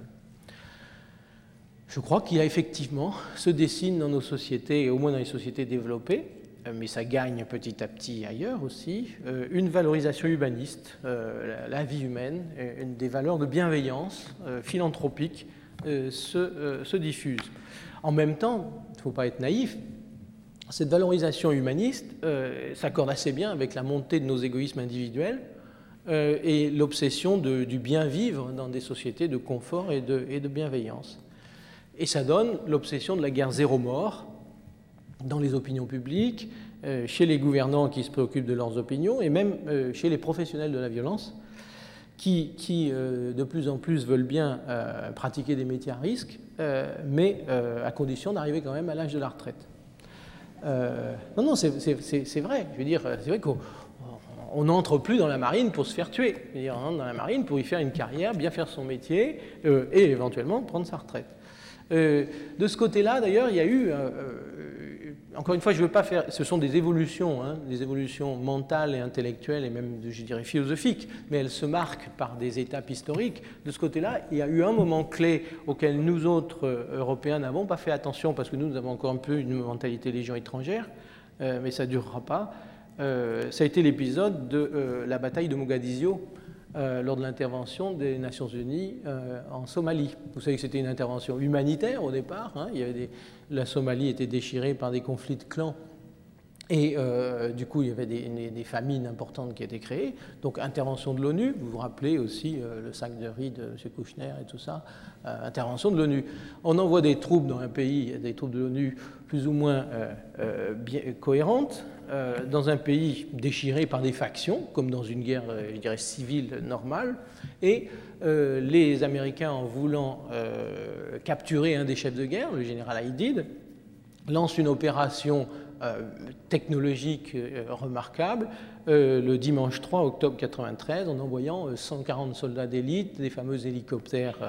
Je crois qu'il y a effectivement, se dessine dans nos sociétés, et au moins dans les sociétés développées, euh, mais ça gagne petit à petit ailleurs aussi, euh, une valorisation humaniste, euh, la, la vie humaine, une des valeurs de bienveillance euh, philanthropique euh, se, euh, se diffusent. En même temps, il ne faut pas être naïf, cette valorisation humaniste euh, s'accorde assez bien avec la montée de nos égoïsmes individuels euh, et l'obsession de, du bien vivre dans des sociétés de confort et de, et de bienveillance. Et ça donne l'obsession de la guerre zéro mort dans les opinions publiques, euh, chez les gouvernants qui se préoccupent de leurs opinions et même euh, chez les professionnels de la violence qui, qui euh, de plus en plus veulent bien euh, pratiquer des métiers à risque, euh, mais euh, à condition d'arriver quand même à l'âge de la retraite. Euh, non, non, c'est vrai. Je veux dire, c'est vrai qu'on n'entre plus dans la marine pour se faire tuer. Je veux dire, on entre dans la marine pour y faire une carrière, bien faire son métier euh, et éventuellement prendre sa retraite. Euh, de ce côté-là, d'ailleurs, il y a eu, euh, encore une fois, je ne veux pas faire, ce sont des évolutions, hein, des évolutions mentales et intellectuelles et même, je dirais, philosophiques, mais elles se marquent par des étapes historiques. De ce côté-là, il y a eu un moment clé auquel nous autres euh, Européens n'avons pas fait attention parce que nous, nous avons encore un peu une mentalité légion étrangère, euh, mais ça ne durera pas. Euh, ça a été l'épisode de euh, la bataille de Mogadiscio, Euh, lors de l'intervention des Nations Unies euh, en Somalie. Vous savez que c'était une intervention humanitaire au départ. Hein. Il y avait des... La Somalie était déchirée par des conflits de clans et euh, du coup il y avait des, des, des famines importantes qui étaient créées. Donc intervention de l'ONU, vous vous rappelez aussi euh, le sac de riz de M. Kouchner et tout ça, euh, intervention de l'ONU. On envoie des troupes dans un pays, des troupes de l'ONU plus ou moins euh, euh, bien cohérentes, Euh, dans un pays déchiré par des factions, comme dans une guerre, euh, je dirais, civile normale, et euh, les Américains, en voulant euh, capturer un des chefs de guerre, le général Haïdid, lancent une opération euh, technologique euh, remarquable euh, le dimanche trois octobre quatre-vingt-treize, en envoyant euh, cent quarante soldats d'élite, des fameux hélicoptères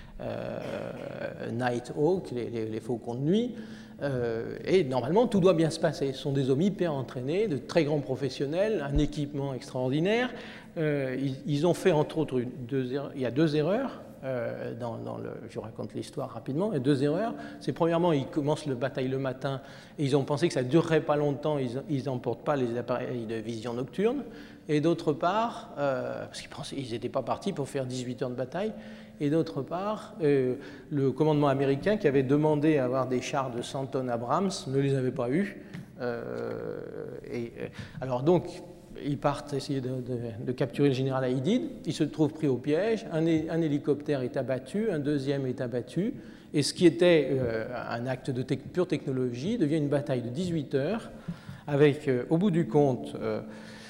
euh, Nighthawk, les, les, les faucons de nuit. Euh, et normalement, tout doit bien se passer. Ce sont des hommes hyper entraînés, de très grands professionnels, un équipement extraordinaire. Euh, ils, ils ont fait, entre autres, une, deux erreurs, il y a deux erreurs. Euh, dans, dans le, je raconte l'histoire rapidement. Il y a deux erreurs. C'est premièrement, ils commencent le bataille le matin et ils ont pensé que ça ne durerait pas longtemps. Ils n'emportent pas les appareils de vision nocturne. Et d'autre part, euh, parce qu'ils pensaient, ils n'étaient pas partis pour faire dix-huit heures de bataille. Et d'autre part, euh, le commandement américain qui avait demandé à avoir des chars de cent tonnes Abrams ne les avait pas eus. Euh, et, alors donc, ils partent essayer de, de, de capturer le général Haïdid. Ils se trouvent pris au piège. Un, un hélicoptère est abattu, un deuxième est abattu. Et ce qui était euh, un acte de te pure technologie devient une bataille de dix-huit heures avec, euh, au bout du compte, euh,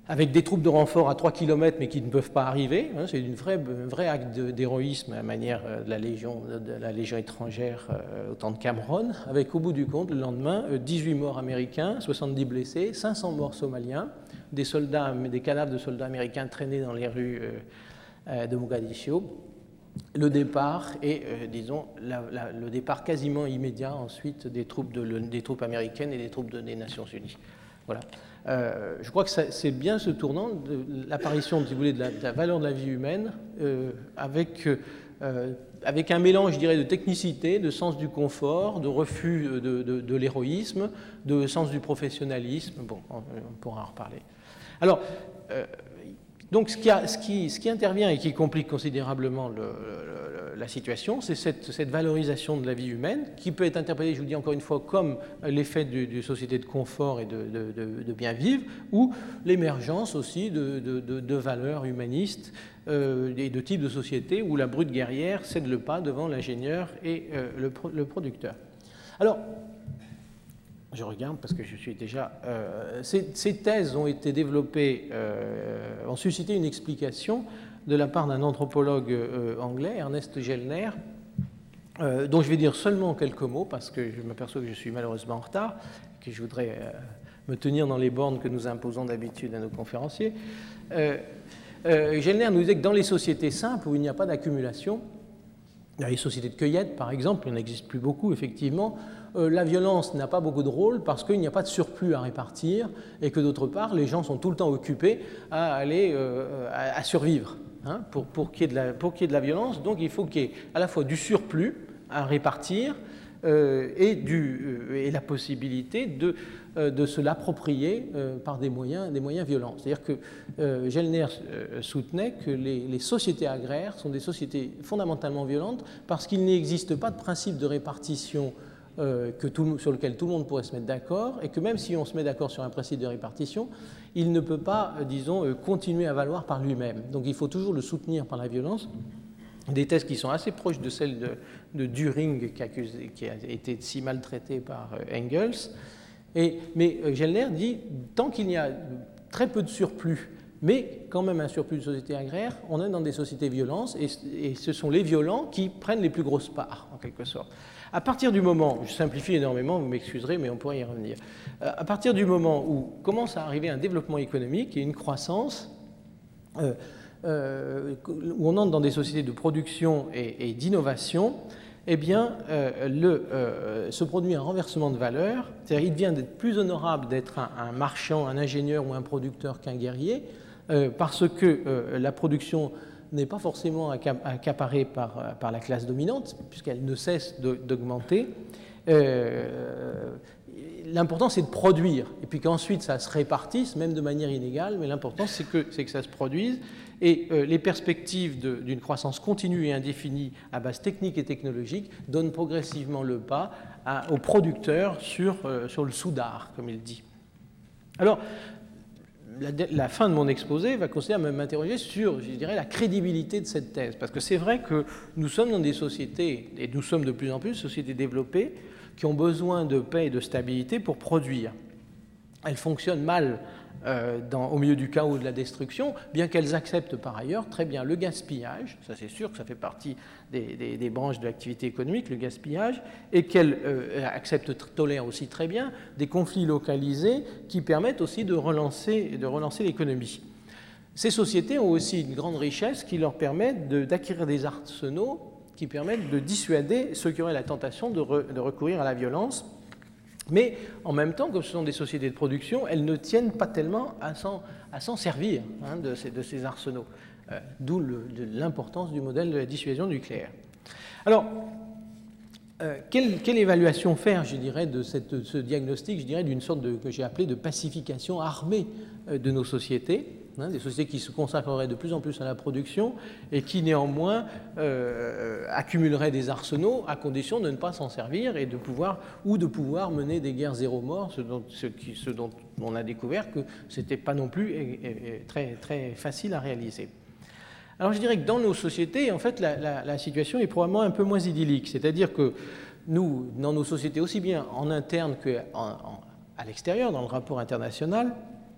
avec des troupes de renfort à trois kilomètres mais qui ne peuvent pas arriver. Hein, c'est une vraie, un vrai acte d'héroïsme à la manière de la Légion, de la Légion étrangère euh, au temps de Cameron, avec au bout du compte, le lendemain, euh, dix-huit morts américains, soixante-dix blessés, cinq cents morts somaliens, des, soldats, des cadavres de soldats américains traînés dans les rues euh, euh, de Mogadiscio. Le départ et, euh, disons, la, la, le départ quasiment immédiat ensuite des troupes, de, des troupes américaines et des troupes de, des Nations Unies. Voilà. Euh, je crois que c'est bien ce tournant de l'apparition, si vous voulez, de la, de la valeur de la vie humaine euh, avec, euh, avec un mélange, je dirais, de technicité, de sens du confort, de refus de, de, de l'héroïsme, de sens du professionnalisme. Bon, on, on pourra en reparler. Alors, euh, donc ce qui, a, ce, qui, ce qui intervient et qui complique considérablement le, le, la situation, c'est cette, cette valorisation de la vie humaine qui peut être interprétée, je vous dis encore une fois, comme l'effet d'une société de confort et de, de, de, de bien vivre, ou l'émergence aussi de, de, de, de valeurs humanistes euh, et de types de sociétés où la brute guerrière cède le pas devant l'ingénieur et euh, le, le producteur. Alors, je regarde parce que je suis déjà... Euh, ces, ces thèses ont été développées, euh, ont suscité une explication de la part d'un anthropologue euh, anglais, Ernest Gellner, euh, dont je vais dire seulement quelques mots parce que je m'aperçois que je suis malheureusement en retard, que je voudrais euh, me tenir dans les bornes que nous imposons d'habitude à nos conférenciers. Euh, euh, Gellner nous disait que dans les sociétés simples où il n'y a pas d'accumulation, dans les sociétés de cueillette par exemple, il n'existe plus beaucoup effectivement, Euh, la violence n'a pas beaucoup de rôle parce qu'il n'y a pas de surplus à répartir et que d'autre part, les gens sont tout le temps occupés à aller euh, à, à survivre hein, pour, pour qu'il y ait de la, pour qu'il y ait de la violence. Donc il faut qu'il y ait à la fois du surplus à répartir euh, et, du, euh, et la possibilité de, euh, de se l'approprier euh, par des moyens, des moyens violents. C'est-à-dire que euh, Gellner euh, soutenait que les, les sociétés agraires sont des sociétés fondamentalement violentes parce qu'il n'existe pas de principe de répartition Euh, que tout, sur lequel tout le monde pourrait se mettre d'accord, et que même si on se met d'accord sur un principe de répartition, il ne peut pas, euh, disons, euh, continuer à valoir par lui-même. Donc il faut toujours le soutenir par la violence. Des thèses qui sont assez proches de celles de, de Düring, qui, accusé, qui a été si maltraité par euh, Engels. Et, mais euh, Gellner dit, tant qu'il y a très peu de surplus, mais quand même un surplus de société agraire, on est dans des sociétés violentes, et, et ce sont les violents qui prennent les plus grosses parts, en quelque sorte. À partir du moment, je simplifie énormément, vous m'excuserez, mais on pourrait y revenir. À partir du moment où commence à arriver un développement économique et une croissance, euh, euh, où on entre dans des sociétés de production et, et d'innovation, eh bien, euh, le, euh, se produit un renversement de valeur. C'est-à-dire, il devient d'être plus honorable d'être un, un marchand, un ingénieur ou un producteur qu'un guerrier, euh, parce que euh, la production n'est pas forcément accaparée par, par la classe dominante, puisqu'elle ne cesse d'augmenter. Euh, l'important, c'est de produire, et puis qu'ensuite ça se répartisse, même de manière inégale, mais l'important, c'est que, c'est que ça se produise. Et euh, les perspectives d'une croissance continue et indéfinie à base technique et technologique donnent progressivement le pas à, aux producteurs sur, euh, sur le soudard, comme il dit. Alors, La, la fin de mon exposé va consister à m'interroger sur, je dirais, la crédibilité de cette thèse. Parce que c'est vrai que nous sommes dans des sociétés, et nous sommes de plus en plus sociétés développées, qui ont besoin de paix et de stabilité pour produire. Elles fonctionnent mal euh, dans, au milieu du chaos de la destruction, bien qu'elles acceptent par ailleurs très bien le gaspillage, ça c'est sûr que ça fait partie des, des, des branches de l'activité économique, le gaspillage, et qu'elles euh, acceptent, tolèrent aussi très bien des conflits localisés qui permettent aussi de relancer, de relancer l'économie. Ces sociétés ont aussi une grande richesse qui leur permet d'acquérir de, des arsenaux qui permettent de dissuader ceux qui auraient la tentation de, re, de recourir à la violence. Mais en même temps, comme ce sont des sociétés de production, elles ne tiennent pas tellement à s'en servir hein, de, ces, de ces arsenaux, euh, d'où l'importance du modèle de la dissuasion nucléaire. Alors, euh, quelle, quelle évaluation faire, je dirais, de, cette, de ce diagnostic, je dirais, d'une sorte de, que j'ai appelé de pacification armée euh, de nos sociétés, hein, des sociétés qui se consacreraient de plus en plus à la production et qui néanmoins euh, accumuleraient des arsenaux à condition de ne pas s'en servir et de pouvoir, ou de pouvoir mener des guerres zéro mort, ce dont, ce qui, ce dont on a découvert que ce n'était pas non plus et, et, très, très facile à réaliser. Alors je dirais que dans nos sociétés, en fait, la, la, la situation est probablement un peu moins idyllique, c'est-à-dire que nous, dans nos sociétés, aussi bien en interne qu'à l'extérieur, dans le rapport international,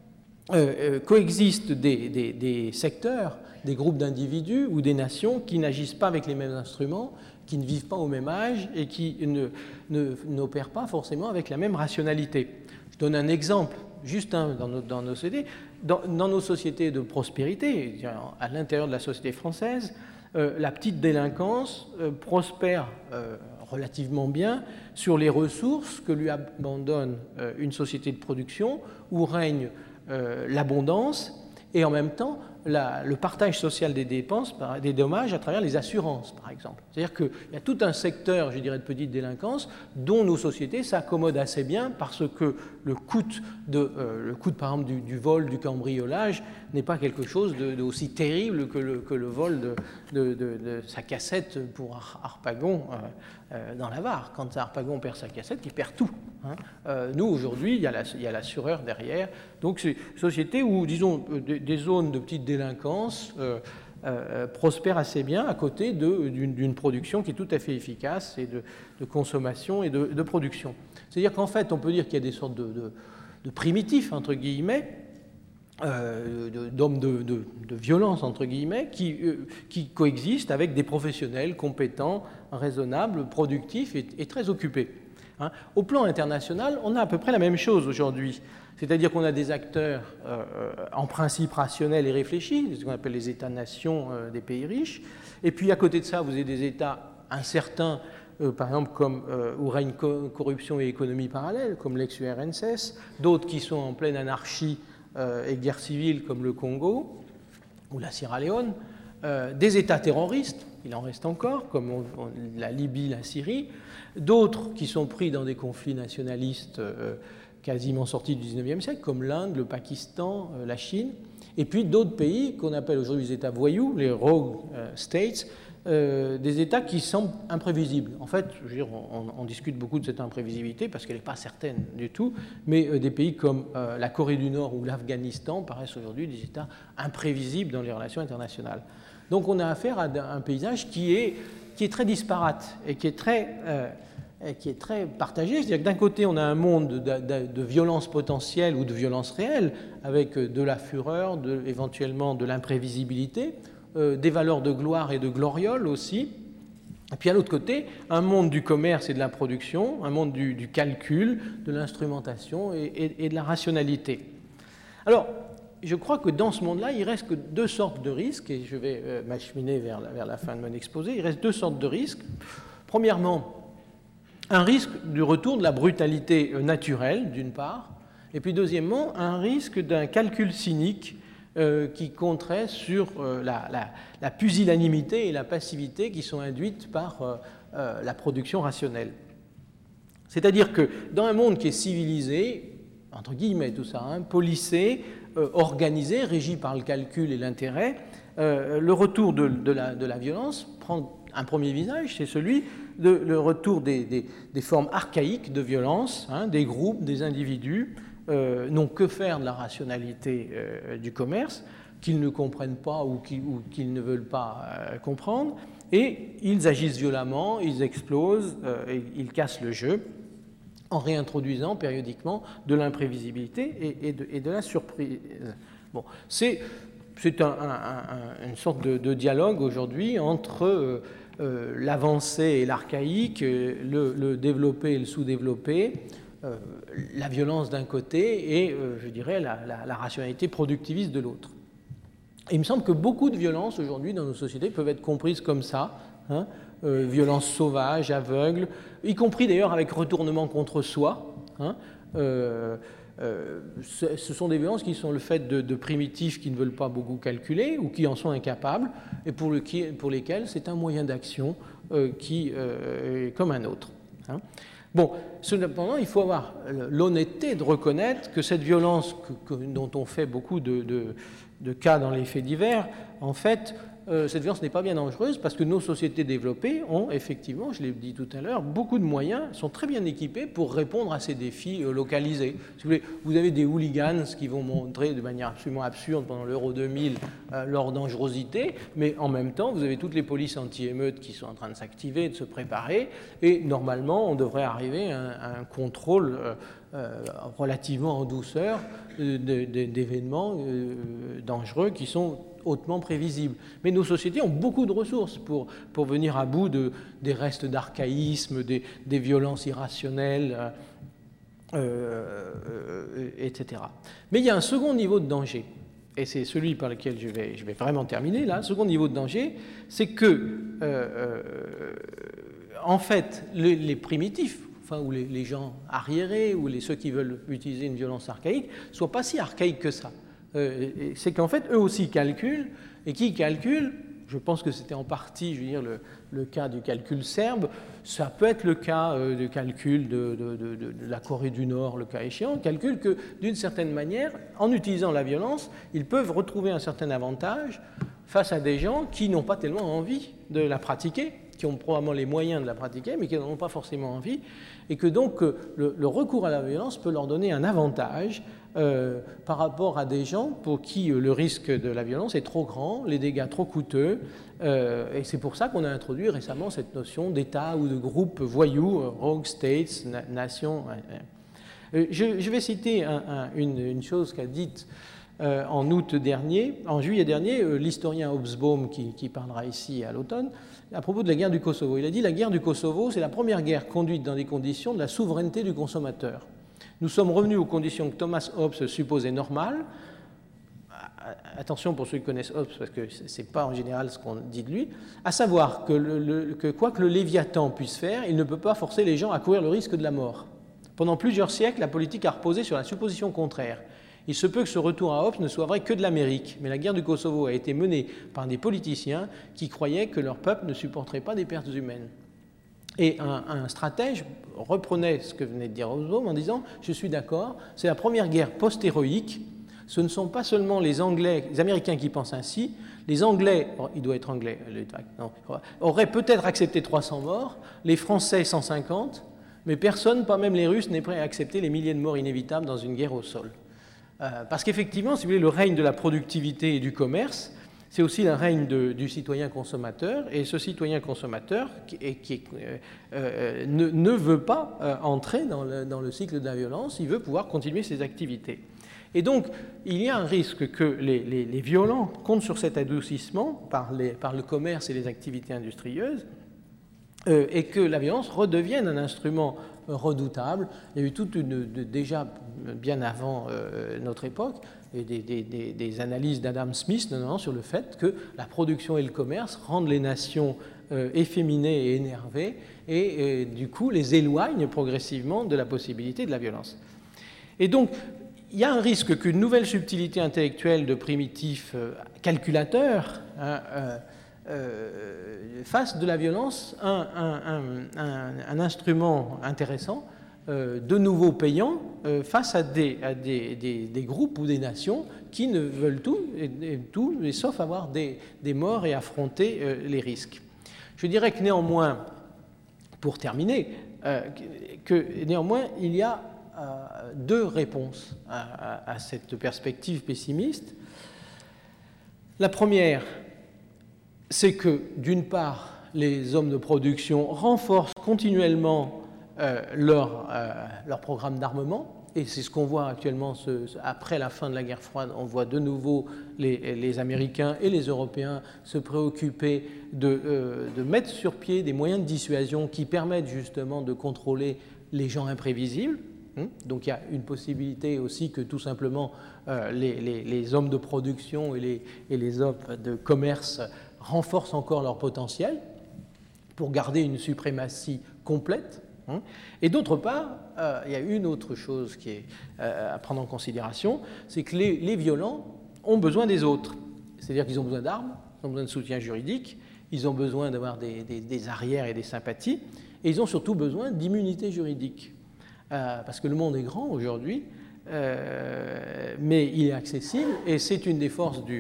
euh, coexistent des, des, des secteurs, des groupes d'individus ou des nations qui n'agissent pas avec les mêmes instruments, qui ne vivent pas au même âge et qui ne, ne, n'opèrent pas forcément avec la même rationalité. Je donne un exemple, juste un, dans, nos, dans nos sociétés. Dans, dans nos sociétés de prospérité, à l'intérieur de la société française, euh, la petite délinquance euh, prospère euh, relativement bien sur les ressources que lui abandonne euh, une société de production où règne euh, l'abondance et en même temps la, le partage social des dépenses, des dommages à travers les assurances, par exemple. C'est-à-dire qu'il y a tout un secteur, je dirais, de petite délinquance dont nos sociétés s'accommodent assez bien parce que le coût, de, euh, le coût par exemple, du, du vol, du cambriolage n'est pas quelque chose d'aussi terrible que le, que le vol de, de, de, de sa cassette pour Harpagon euh, euh, dans la Var. Quand Harpagon perd sa cassette, il perd tout. Hein. Euh, nous, aujourd'hui, il y a l'assureur derrière. Donc, c'est une société où, disons, des, des zones de petite délinquance euh, euh, prospèrent assez bien à côté d'une production qui est tout à fait efficace et de, de consommation et de, de production. C'est-à-dire qu'en fait, on peut dire qu'il y a des sortes de, de, de primitifs, entre guillemets, euh, d'hommes de, de, de violence, entre guillemets, qui, euh, qui coexistent avec des professionnels compétents, raisonnables, productifs et, et très occupés. Hein. Au plan international, on a à peu près la même chose aujourd'hui. C'est-à-dire qu'on a des acteurs euh, en principe rationnels et réfléchis, ce qu'on appelle les États-nations euh, des pays riches. Et puis à côté de ça, vous avez des États incertains, euh, par exemple, comme, euh, où règne co corruption et économie parallèle, comme l'ex-U R S S, d'autres qui sont en pleine anarchie euh, et guerre civile, comme le Congo ou la Sierra Leone, euh, des États terroristes, il en reste encore, comme on, on, la Libye, la Syrie, d'autres qui sont pris dans des conflits nationalistes euh, quasiment sortis du dix-neuvième siècle, comme l'Inde, le Pakistan, euh, la Chine, et puis d'autres pays qu'on appelle aujourd'hui les États voyous, les rogue euh, states, euh, des États qui semblent imprévisibles. En fait, je veux dire, on, on discute beaucoup de cette imprévisibilité parce qu'elle n'est pas certaine du tout, mais euh, des pays comme euh, la Corée du Nord ou l'Afghanistan paraissent aujourd'hui des États imprévisibles dans les relations internationales. Donc on a affaire à un paysage qui est, qui est très disparate et qui est très... Euh, qui est très partagé. C'est-à-dire que d'un côté, on a un monde de, de, de violence potentielle ou de violence réelle, avec de la fureur, de, éventuellement de l'imprévisibilité, euh, des valeurs de gloire et de gloriole aussi. Et puis à l'autre côté, un monde du commerce et de la production, un monde du, du calcul, de l'instrumentation et, et, et de la rationalité. Alors, je crois que dans ce monde-là, il reste que deux sortes de risques, et je vais euh, m'acheminer vers, vers la fin de mon exposé. Il reste deux sortes de risques. Premièrement, un risque du retour de la brutalité naturelle, d'une part, et puis deuxièmement, un risque d'un calcul cynique euh, qui compterait sur euh, la, la, la pusillanimité et la passivité qui sont induites par euh, euh, la production rationnelle. C'est-à-dire que dans un monde qui est civilisé, entre guillemets tout ça, hein, policé, euh, organisé, régi par le calcul et l'intérêt, euh, le retour de, de, la, de la violence prend un premier visage, c'est celui de le retour des, des, des formes archaïques de violence, hein, des groupes, des individus, euh, n'ont que faire de la rationalité euh, du commerce, qu'ils ne comprennent pas ou qu'ils, ou qu'ils ne veulent pas euh, comprendre, et ils agissent violemment, ils explosent, euh, et ils cassent le jeu, en réintroduisant périodiquement de l'imprévisibilité et, et, de, et de la surprise. Bon, c'est, c'est un, un, un, une sorte de, de dialogue aujourd'hui entre euh, euh, l'avancé et l'archaïque, le, le développé et le sous-développé, euh, la violence d'un côté et, euh, je dirais, la, la, la rationalité productiviste de l'autre. Et il me semble que beaucoup de violences aujourd'hui dans nos sociétés peuvent être comprises comme ça, hein, euh, violence sauvage, aveugle, y compris d'ailleurs avec retournement contre soi. Hein, euh, euh, ce, ce sont des violences qui sont le fait de, de primitifs qui ne veulent pas beaucoup calculer ou qui en sont incapables et pour, le, qui, pour lesquels c'est un moyen d'action euh, qui euh, est comme un autre. Hein. Bon, cependant, il faut avoir l'honnêteté de reconnaître que cette violence que, que, dont on fait beaucoup de, de, de cas dans les faits divers, en fait, euh, cette violence n'est pas bien dangereuse parce que nos sociétés développées ont effectivement, je l'ai dit tout à l'heure, beaucoup de moyens, sont très bien équipés pour répondre à ces défis euh, localisés. Si vous voulez, vous avez des hooligans qui vont montrer de manière absolument absurde pendant l'Euro deux mille euh, leur dangerosité, mais en même temps, vous avez toutes les polices anti-émeutes qui sont en train de s'activer, de se préparer, et normalement, on devrait arriver à un, à un contrôle euh, euh, relativement en douceur euh, d'événements euh, dangereux qui sont hautement prévisibles. Mais nos sociétés ont beaucoup de ressources pour, pour venir à bout de, des restes d'archaïsme, des, des violences irrationnelles, euh, euh, et cetera. Mais il y a un second niveau de danger, et c'est celui par lequel je vais, je vais vraiment terminer là. Le second niveau de danger, c'est que, euh, euh, en fait, les, les primitifs, enfin, ou les, les gens arriérés, ou les, ceux qui veulent utiliser une violence archaïque, ne soient pas si archaïques que ça. Euh, c'est qu'en fait, eux aussi calculent, et qui calculent, je pense que c'était en partie, je veux dire, le, le cas du calcul serbe, ça peut être le cas euh, du calcul de, de, de, de la Corée du Nord, le cas échéant, calculent que, d'une certaine manière, en utilisant la violence, ils peuvent retrouver un certain avantage face à des gens qui n'ont pas tellement envie de la pratiquer, qui ont probablement les moyens de la pratiquer, mais qui n'en ont pas forcément envie, et que donc le, le recours à la violence peut leur donner un avantage euh, par rapport à des gens pour qui le risque de la violence est trop grand, les dégâts trop coûteux, euh, et c'est pour ça qu'on a introduit récemment cette notion d'État ou de groupe voyou, rogue states, na nation. Euh, je, je vais citer un, un, une, une chose qu'a dite euh, en août dernier, en juillet dernier, euh, l'historien Hobsbawm qui, qui parlera ici à l'automne, à propos de la guerre du Kosovo. Il a dit « La guerre du Kosovo, c'est la première guerre conduite dans des conditions de la souveraineté du consommateur. Nous sommes revenus aux conditions que Thomas Hobbes supposait normales. » Attention pour ceux qui connaissent Hobbes, parce que ce n'est pas en général ce qu'on dit de lui. À savoir que, le, le, que quoi que le Léviathan puisse faire, il ne peut pas forcer les gens à courir le risque de la mort. Pendant plusieurs siècles, la politique a reposé sur la supposition contraire. Il se peut que ce retour à Hobbes ne soit vrai que de l'Amérique, mais la guerre du Kosovo a été menée par des politiciens qui croyaient que leur peuple ne supporterait pas des pertes humaines. Et un, un stratège reprenait ce que venait de dire Hobsbawm en disant « Je suis d'accord, c'est la première guerre post-héroïque. Ce ne sont pas seulement les Anglais, les Américains qui pensent ainsi. Les Anglais, oh, il doit être anglais, non, auraient peut-être accepté trois cents morts, les Français cent cinquante, mais personne, pas même les Russes, n'est prêt à accepter les milliers de morts inévitables dans une guerre au sol. » Euh, parce qu'effectivement, si vous voulez, le règne de la productivité et du commerce, c'est aussi le règne de, du citoyen consommateur, et ce citoyen consommateur qui, qui euh, euh, ne, ne veut pas euh, entrer dans le, dans le cycle de la violence, il veut pouvoir continuer ses activités. Et donc, il y a un risque que les, les, les violents comptent sur cet adoucissement par, les, par le commerce et les activités industrieuses, euh, et que la violence redevienne un instrument redoutable. Il y a eu toute une, de, déjà bien avant euh, notre époque, et des, des, des, des analyses d'Adam Smith notamment sur le fait que la production et le commerce rendent les nations euh, efféminées et énervées, et, et du coup les éloignent progressivement de la possibilité de la violence. Et donc, il y a un risque qu'une nouvelle subtilité intellectuelle de primitifs euh, calculateurs hein, euh, euh, fasse de la violence un, un, un, un instrument intéressant, euh, de nouveau payant, euh, face à, des, à des, des, des groupes ou des nations qui ne veulent tout, et, et tout et sauf avoir des, des morts et affronter euh, les risques. Je dirais que néanmoins, pour terminer, euh, que néanmoins il y a euh, deux réponses à, à, à cette perspective pessimiste. La première, c'est que, d'une part, les hommes de production renforcent continuellement euh, leur, euh, leur programme d'armement, et c'est ce qu'on voit actuellement ce, après la fin de la guerre froide. On voit de nouveau les, les Américains et les Européens se préoccuper de, euh, de mettre sur pied des moyens de dissuasion qui permettent justement de contrôler les gens imprévisibles. Donc il y a une possibilité aussi que tout simplement euh, les, les, les hommes de production et les, et les hommes de commerce renforcent encore leur potentiel pour garder une suprématie complète. Et d'autre part, euh, il y a une autre chose qui est euh, à prendre en considération, c'est que les, les violents ont besoin des autres. C'est-à-dire qu'ils ont besoin d'armes, ils ont besoin de soutien juridique, ils ont besoin d'avoir des, des, des arrières et des sympathies, et ils ont surtout besoin d'immunité juridique. Euh, parce que le monde est grand aujourd'hui, euh, mais il est accessible, et c'est une des forces du,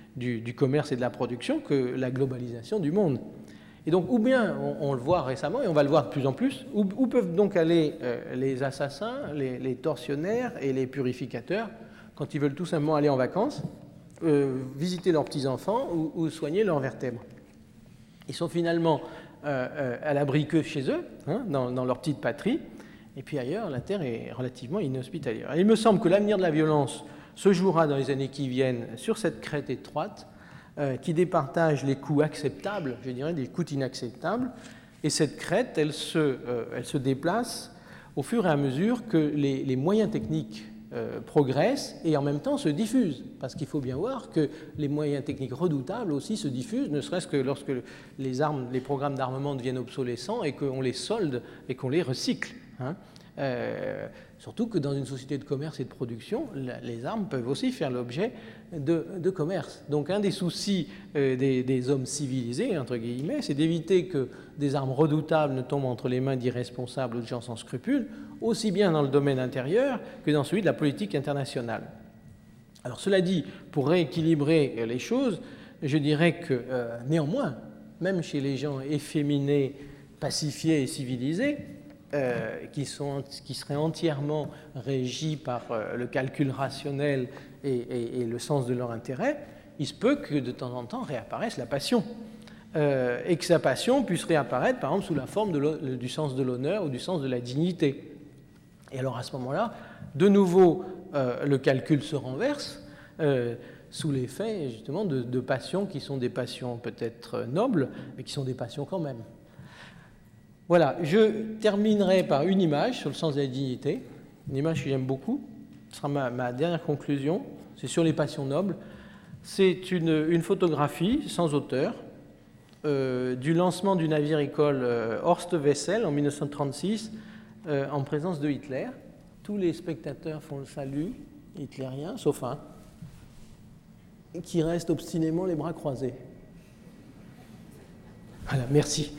du, du commerce et de la production que la globalisation du monde. Et donc, ou bien, on, on le voit récemment, et on va le voir de plus en plus, où, où peuvent donc aller euh, les assassins, les, les tortionnaires et les purificateurs, quand ils veulent tout simplement aller en vacances, euh, visiter leurs petits-enfants ou, ou soigner leurs vertèbres. Ils sont finalement euh, euh, à l'abri que chez eux, hein, dans, dans leur petite patrie, et puis ailleurs, la Terre est relativement inhospitalière. Et il me semble que l'avenir de la violence se jouera dans les années qui viennent sur cette crête étroite, euh, qui départage les coûts acceptables, je dirais, des coûts inacceptables, et cette crête, elle se, euh, elle se déplace au fur et à mesure que les, les moyens techniques Euh, progressent et en même temps se diffusent. Parce qu'il faut bien voir que les moyens techniques redoutables aussi se diffusent, ne serait-ce que lorsque les, armes, les programmes d'armement deviennent obsolescents et qu'on les solde et qu'on les recycle. Hein. Euh, surtout que dans une société de commerce et de production, la, les armes peuvent aussi faire l'objet de, de commerce. Donc un des soucis euh, des, des hommes civilisés, entre guillemets, c'est d'éviter que des armes redoutables ne tombent entre les mains d'irresponsables ou de gens sans scrupules, aussi bien dans le domaine intérieur que dans celui de la politique internationale. Alors cela dit, pour rééquilibrer les choses, je dirais que euh, néanmoins, même chez les gens efféminés, pacifiés et civilisés, euh, qui, sont, qui seraient entièrement régis par euh, le calcul rationnel et, et, et le sens de leur intérêt, il se peut que de temps en temps réapparaisse la passion. Euh, et que sa passion puisse réapparaître, par exemple, sous la forme de du sens de l'honneur ou du sens de la dignité. Et alors, à ce moment-là, de nouveau, euh, le calcul se renverse euh, sous l'effet, justement, de, de passions qui sont des passions peut-être nobles, mais qui sont des passions quand même. Voilà, je terminerai par une image sur le sens de la dignité, une image que j'aime beaucoup. Ce sera ma, ma dernière conclusion, c'est sur les passions nobles. C'est une, une photographie sans auteur, Euh, du lancement du navire-école euh, Horst Wessel en mille neuf cent trente-six euh, en présence de Hitler. Tous les spectateurs font le salut hitlérien, sauf un, qui reste obstinément les bras croisés. Voilà, merci.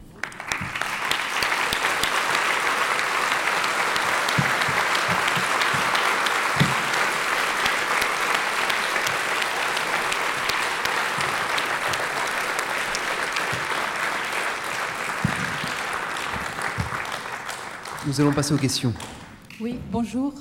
Nous allons passer aux questions. Oui, bonjour.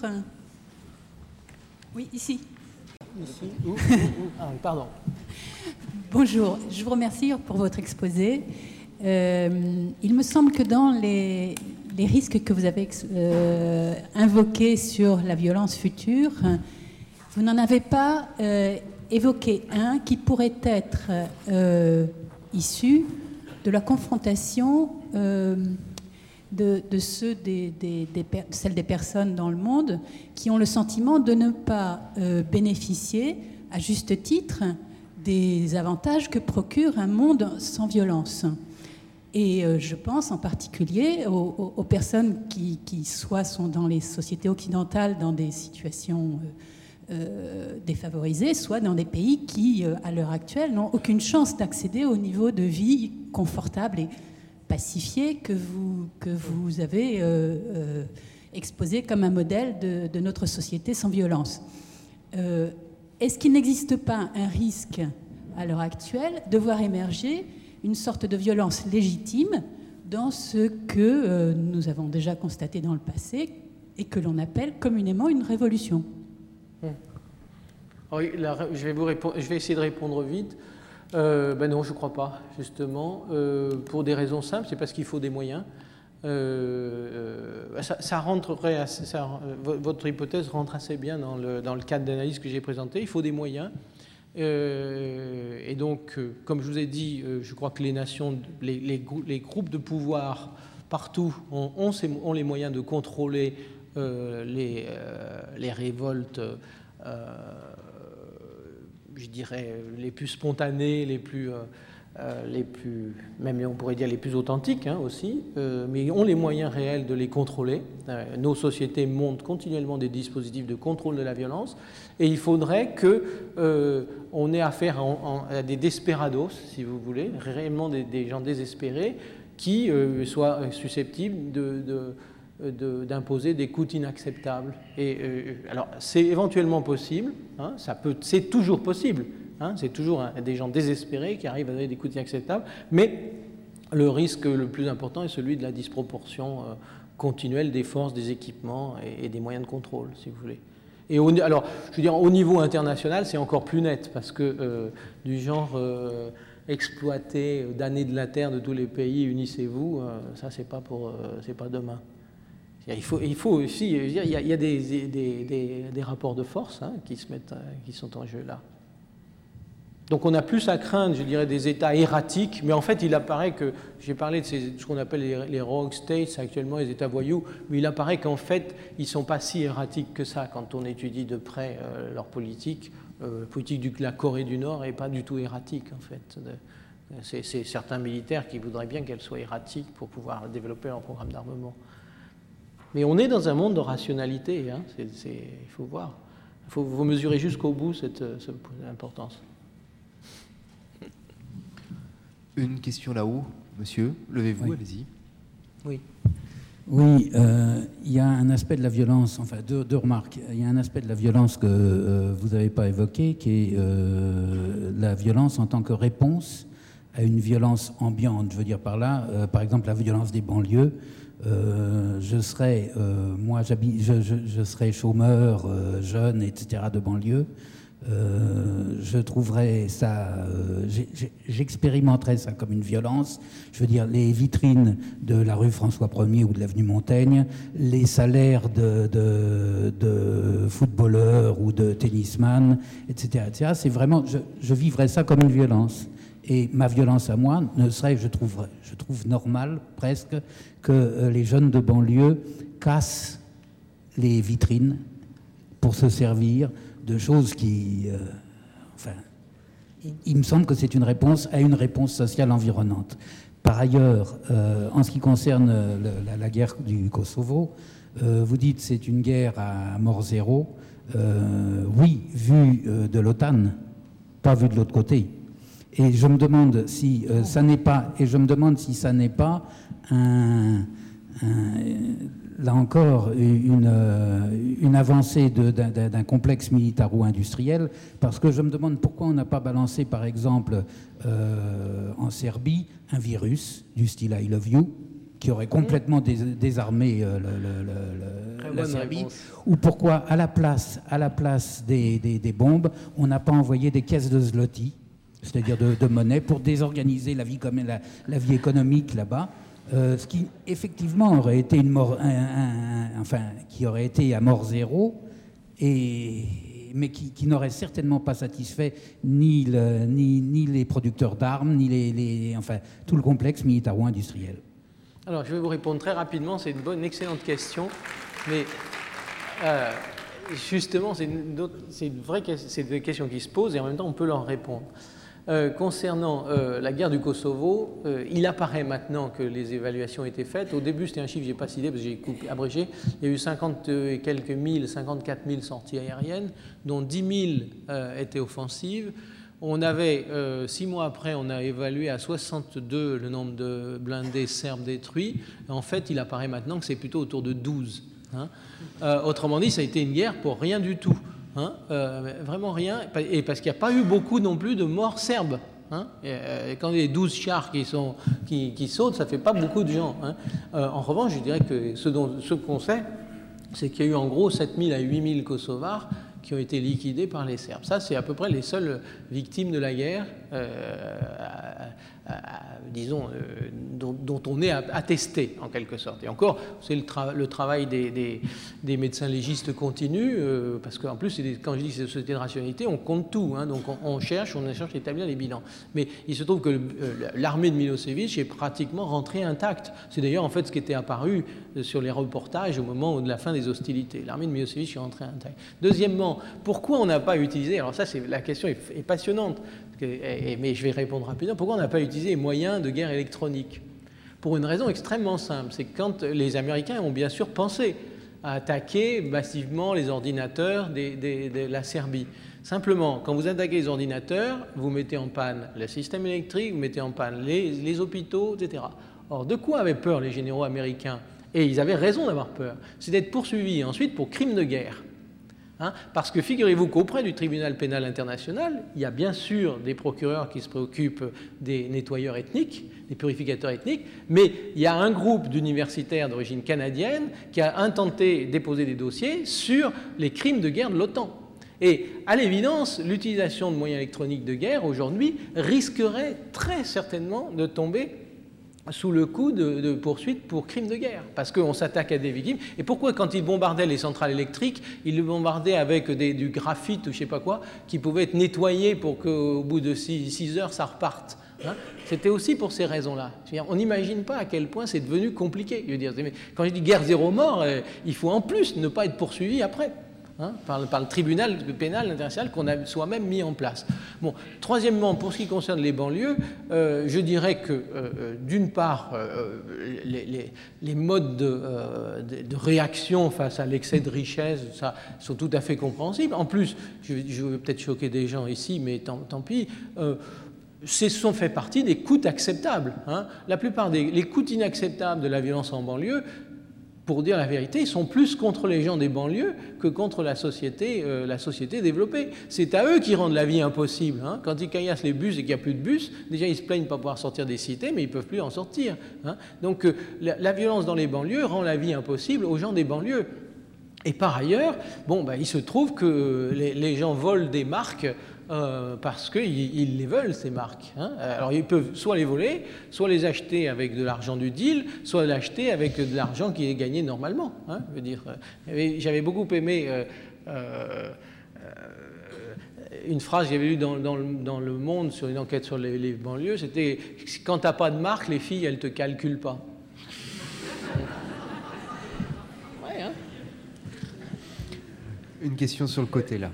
Oui, ici. Ici ou, ou, ou. Ah, pardon. Bonjour, je vous remercie pour votre exposé. Euh, il me semble que dans les, les risques que vous avez euh, invoqués sur la violence future, vous n'en avez pas euh, évoqué un qui pourrait être euh, issu de la confrontation euh, De, de ceux des, des, des, celles des personnes dans le monde qui ont le sentiment de ne pas euh, bénéficier à juste titre des avantages que procure un monde sans violence. Et euh, je pense en particulier aux, aux, aux personnes qui, qui soit sont dans les sociétés occidentales dans des situations euh, euh, défavorisées, soit dans des pays qui, euh, à l'heure actuelle, n'ont aucune chance d'accéder au niveau de vie confortable et pacifié que vous, que vous avez euh, euh, exposé comme un modèle de, de notre société sans violence. Euh, est-ce qu'il n'existe pas un risque, à l'heure actuelle, de voir émerger une sorte de violence légitime dans ce que euh, nous avons déjà constaté dans le passé et que l'on appelle communément une révolution? Oui, la, je, vais vous répondre, je vais essayer de répondre vite. Euh, ben non, je ne crois pas, justement, euh, pour des raisons simples, c'est parce qu'il faut des moyens. Euh, euh, ça, ça rentrerait assez, ça, votre hypothèse rentre assez bien dans le, dans le cadre d'analyse que j'ai présenté. Il faut des moyens. Euh, et donc, euh, comme je vous ai dit, euh, je crois que les nations, les, les, les groupes de pouvoir partout ont, ont, ces, ont les moyens de contrôler euh, les, euh, les révoltes. Euh, je dirais, les plus spontanées, les plus, euh, euh, les plus, même on pourrait dire les plus authentiques hein, aussi, euh, mais ont les moyens réels de les contrôler. Euh, nos sociétés montent continuellement des dispositifs de contrôle de la violence, et il faudrait qu'on euh, ait affaire en, en, à des desperados, si vous voulez, réellement des, des gens désespérés, qui euh, soient susceptibles de... de De, d'imposer des coûts inacceptables. Et, euh, alors, c'est éventuellement possible, hein, ça peut, c'est toujours possible, hein, c'est toujours hein, des gens désespérés qui arrivent à donner des coûts inacceptables, mais le risque le plus important est celui de la disproportion euh, continuelle des forces, des équipements et, et des moyens de contrôle, si vous voulez. Et au, alors, je veux dire, au niveau international, c'est encore plus net, parce que euh, du genre euh, exploiter damner de la terre de tous les pays, unissez-vous, euh, ça, c'est pas pour, euh, c'est pas demain. Il faut, il faut aussi, il y a, il y a des, des, des, des rapports de force hein, qui se mettent, qui sont en jeu là. Donc on a plus à craindre, je dirais, des États erratiques, mais en fait il apparaît que, j'ai parlé de ces, ce qu'on appelle les, les rogue states actuellement, les États voyous, mais il apparaît qu'en fait ils ne sont pas si erratiques que ça quand on étudie de près euh, leur politique. Euh, la politique de la Corée du Nord n'est pas du tout erratique en fait. C'est, c'est certains militaires qui voudraient bien qu'elle soit erratique pour pouvoir développer leur programme d'armement. Mais on est dans un monde de rationalité, hein, c'est, c'est, il faut voir. Il faut, faut mesurer jusqu'au bout cette, cette importance. Une question là-haut, monsieur, levez-vous, oui. allez-y. Oui. Oui, euh, il y a un aspect de la violence, enfin deux, deux remarques. Il y a un aspect de la violence que euh, vous n'avez pas évoqué, qui est euh, la violence en tant que réponse à une violence ambiante. Je veux dire par là, euh, par exemple, la violence des banlieues. Euh, je serais, euh, moi, j'habite, je, je, je serais chômeur, euh, jeune, et cetera de banlieue. Euh, je trouverais ça, euh, j'expérimenterais ça comme une violence. Je veux dire, les vitrines de la rue François Ier ou de l'avenue Montaigne, les salaires de, de, de footballeurs ou de tennisman, et cetera, et cetera. C'est vraiment, je, je vivrais ça comme une violence. Et ma violence à moi ne serait, je trouve, je trouve normal presque que les jeunes de banlieue cassent les vitrines pour se servir de choses qui... Euh, enfin, il, il me semble que c'est une réponse à une réponse sociale environnante. Par ailleurs, euh, en ce qui concerne le, la, la guerre du Kosovo, euh, vous dites que c'est une guerre à mort zéro. Euh, oui, vu euh, de l'OTAN, pas vu de l'autre côté. Et je me demande si euh, ça n'est pas, et je me demande si ça n'est pas un, un là encore, une, une avancée de, d'un, d'un complexe militaro-industriel, parce que je me demande pourquoi on n'a pas balancé, par exemple, euh, en Serbie, un virus du style I Love You, qui aurait complètement dés, désarmé euh, le, le, le, la Serbie, réponse. Ou pourquoi, à la place, à la place des, des, des bombes, on n'a pas envoyé des caisses de zloty, c'est-à-dire de, de monnaie, pour désorganiser la vie, comme la, la vie économique là-bas. Euh, ce qui effectivement aurait été une mort, un, un, un, enfin, qui aurait été à mort zéro, et, mais qui, qui n'aurait certainement pas satisfait ni, le, ni, ni les producteurs d'armes, ni les, les, enfin, tout le complexe militaro-industriel. Alors, je vais vous répondre très rapidement. C'est une bonne, une excellente question, mais euh, justement, c'est une, c'est une vraie c'est des questions qui se posent et en même temps, on peut leur répondre. Euh, concernant euh, la guerre du Kosovo, euh, il apparaît maintenant que les évaluations étaient faites. Au début, c'était un chiffre que je n'ai pas cité parce que j'ai coupé, abrégé. Il y a eu cinquante et quelques mille, cinquante-quatre mille sorties aériennes, dont dix mille euh, étaient offensives. On avait, euh, six mois après, on a évalué à soixante-deux le nombre de blindés serbes détruits. En fait, il apparaît maintenant que c'est plutôt autour de douze. Hein. Euh, autrement dit, ça a été une guerre pour rien du tout. Hein, euh, vraiment rien, et parce qu'il n'y a pas eu beaucoup non plus de morts serbes. Hein, et, et quand il y a douze chars qui, sont, qui, qui sautent, ça ne fait pas beaucoup de gens. Hein. Euh, en revanche, je dirais que ce, dont, ce qu'on sait, c'est qu'il y a eu en gros sept mille à huit mille Kosovars qui ont été liquidés par les Serbes. Ça, c'est à peu près les seules victimes de la guerre, euh, à, à, à, disons, euh, dont, dont on est attesté, en quelque sorte. Et encore, c'est le, tra le travail des, des, des médecins légistes continue, euh, parce qu'en plus, des, quand je dis c'est des sociétés de rationalité, on compte tout. Hein, donc on, on cherche, on cherche à établir les bilans. Mais il se trouve que euh, l'armée de Milosevic est pratiquement rentrée intacte. C'est d'ailleurs, en fait, ce qui était apparu sur les reportages au moment de la fin des hostilités. L'armée de Milosevic est rentrée intacte. Deuxièmement, pourquoi on n'a pas utilisé, alors ça, c'est, la question est, est passionnante, et, et, mais je vais répondre rapidement, pourquoi on n'a pas utilisé les moyens de guerre électronique? Pour une raison extrêmement simple, c'est que quand les Américains ont bien sûr pensé à attaquer massivement les ordinateurs des, des, de la Serbie. Simplement, quand vous attaquez les ordinateurs, vous mettez en panne le système électrique, vous mettez en panne les, les hôpitaux, et cetera. Or, de quoi avaient peur les généraux américains? Et ils avaient raison d'avoir peur. C'est d'être poursuivis ensuite pour crimes de guerre. Hein, parce que figurez-vous qu'auprès du tribunal pénal international, il y a bien sûr des procureurs qui se préoccupent des nettoyeurs ethniques, des purificateurs ethniques, mais il y a un groupe d'universitaires d'origine canadienne qui a intenté déposer des dossiers sur les crimes de guerre de l'OTAN. Et à l'évidence, l'utilisation de moyens électroniques de guerre aujourd'hui risquerait très certainement de tomber sous le coup de, de poursuites pour crimes de guerre, parce qu'on s'attaque à des victimes. Et pourquoi, quand ils bombardaient les centrales électriques, ils les bombardaient avec des, du graphite ou je ne sais pas quoi, qui pouvait être nettoyé pour qu'au bout de six heures, ça reparte, hein? C'était aussi pour ces raisons-là. On n'imagine pas à quel point c'est devenu compliqué. Je veux dire, quand je dis guerre zéro mort, il faut en plus ne pas être poursuivi après. Hein, par, le, par le tribunal pénal international qu'on a soi-même mis en place. Bon, troisièmement, pour ce qui concerne les banlieues, euh, je dirais que, euh, d'une part, euh, les, les, les modes de, euh, de, de réaction face à l'excès de richesse, ça, sont tout à fait compréhensibles. En plus, je, je vais peut-être choquer des gens ici, mais tant, tant pis, euh, ce sont fait partie des coûts acceptables. Hein. La plupart des les coûts inacceptables de la violence en banlieue, pour dire la vérité, ils sont plus contre les gens des banlieues que contre la société, euh, la société développée. C'est à eux qui rendent la vie impossible. Hein. Quand ils caillassent les bus et qu'il n'y a plus de bus, déjà ils se plaignent de ne pas pouvoir sortir des cités, mais ils ne peuvent plus en sortir. Hein. Donc euh, la, la violence dans les banlieues rend la vie impossible aux gens des banlieues. Et par ailleurs, bon, bah, il se trouve que les, les gens volent des marques Euh, parce qu'ils ils les veulent, ces marques. Hein. Alors, ils peuvent soit les voler, soit les acheter avec de l'argent du deal, soit l'acheter avec de l'argent qui est gagné normalement. Hein. Je veux dire, euh, j'avais beaucoup aimé euh, euh, une phrase que j'avais lue dans, dans, dans Le Monde sur une enquête sur les, les banlieues, c'était « Quand tu n'as pas de marque, les filles, elles ne te calculent pas ». Ouais, hein. Une question sur le côté, là.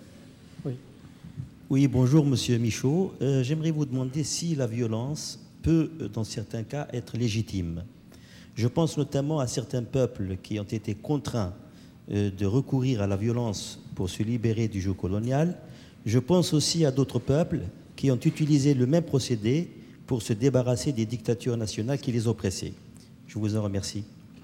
Oui, bonjour Monsieur Michaud. Euh, J'aimerais vous demander si la violence peut, dans certains cas, être légitime. Je pense notamment à certains peuples qui ont été contraints euh, de recourir à la violence pour se libérer du joug colonial. Je pense aussi à d'autres peuples qui ont utilisé le même procédé pour se débarrasser des dictatures nationales qui les oppressaient. Je vous en remercie.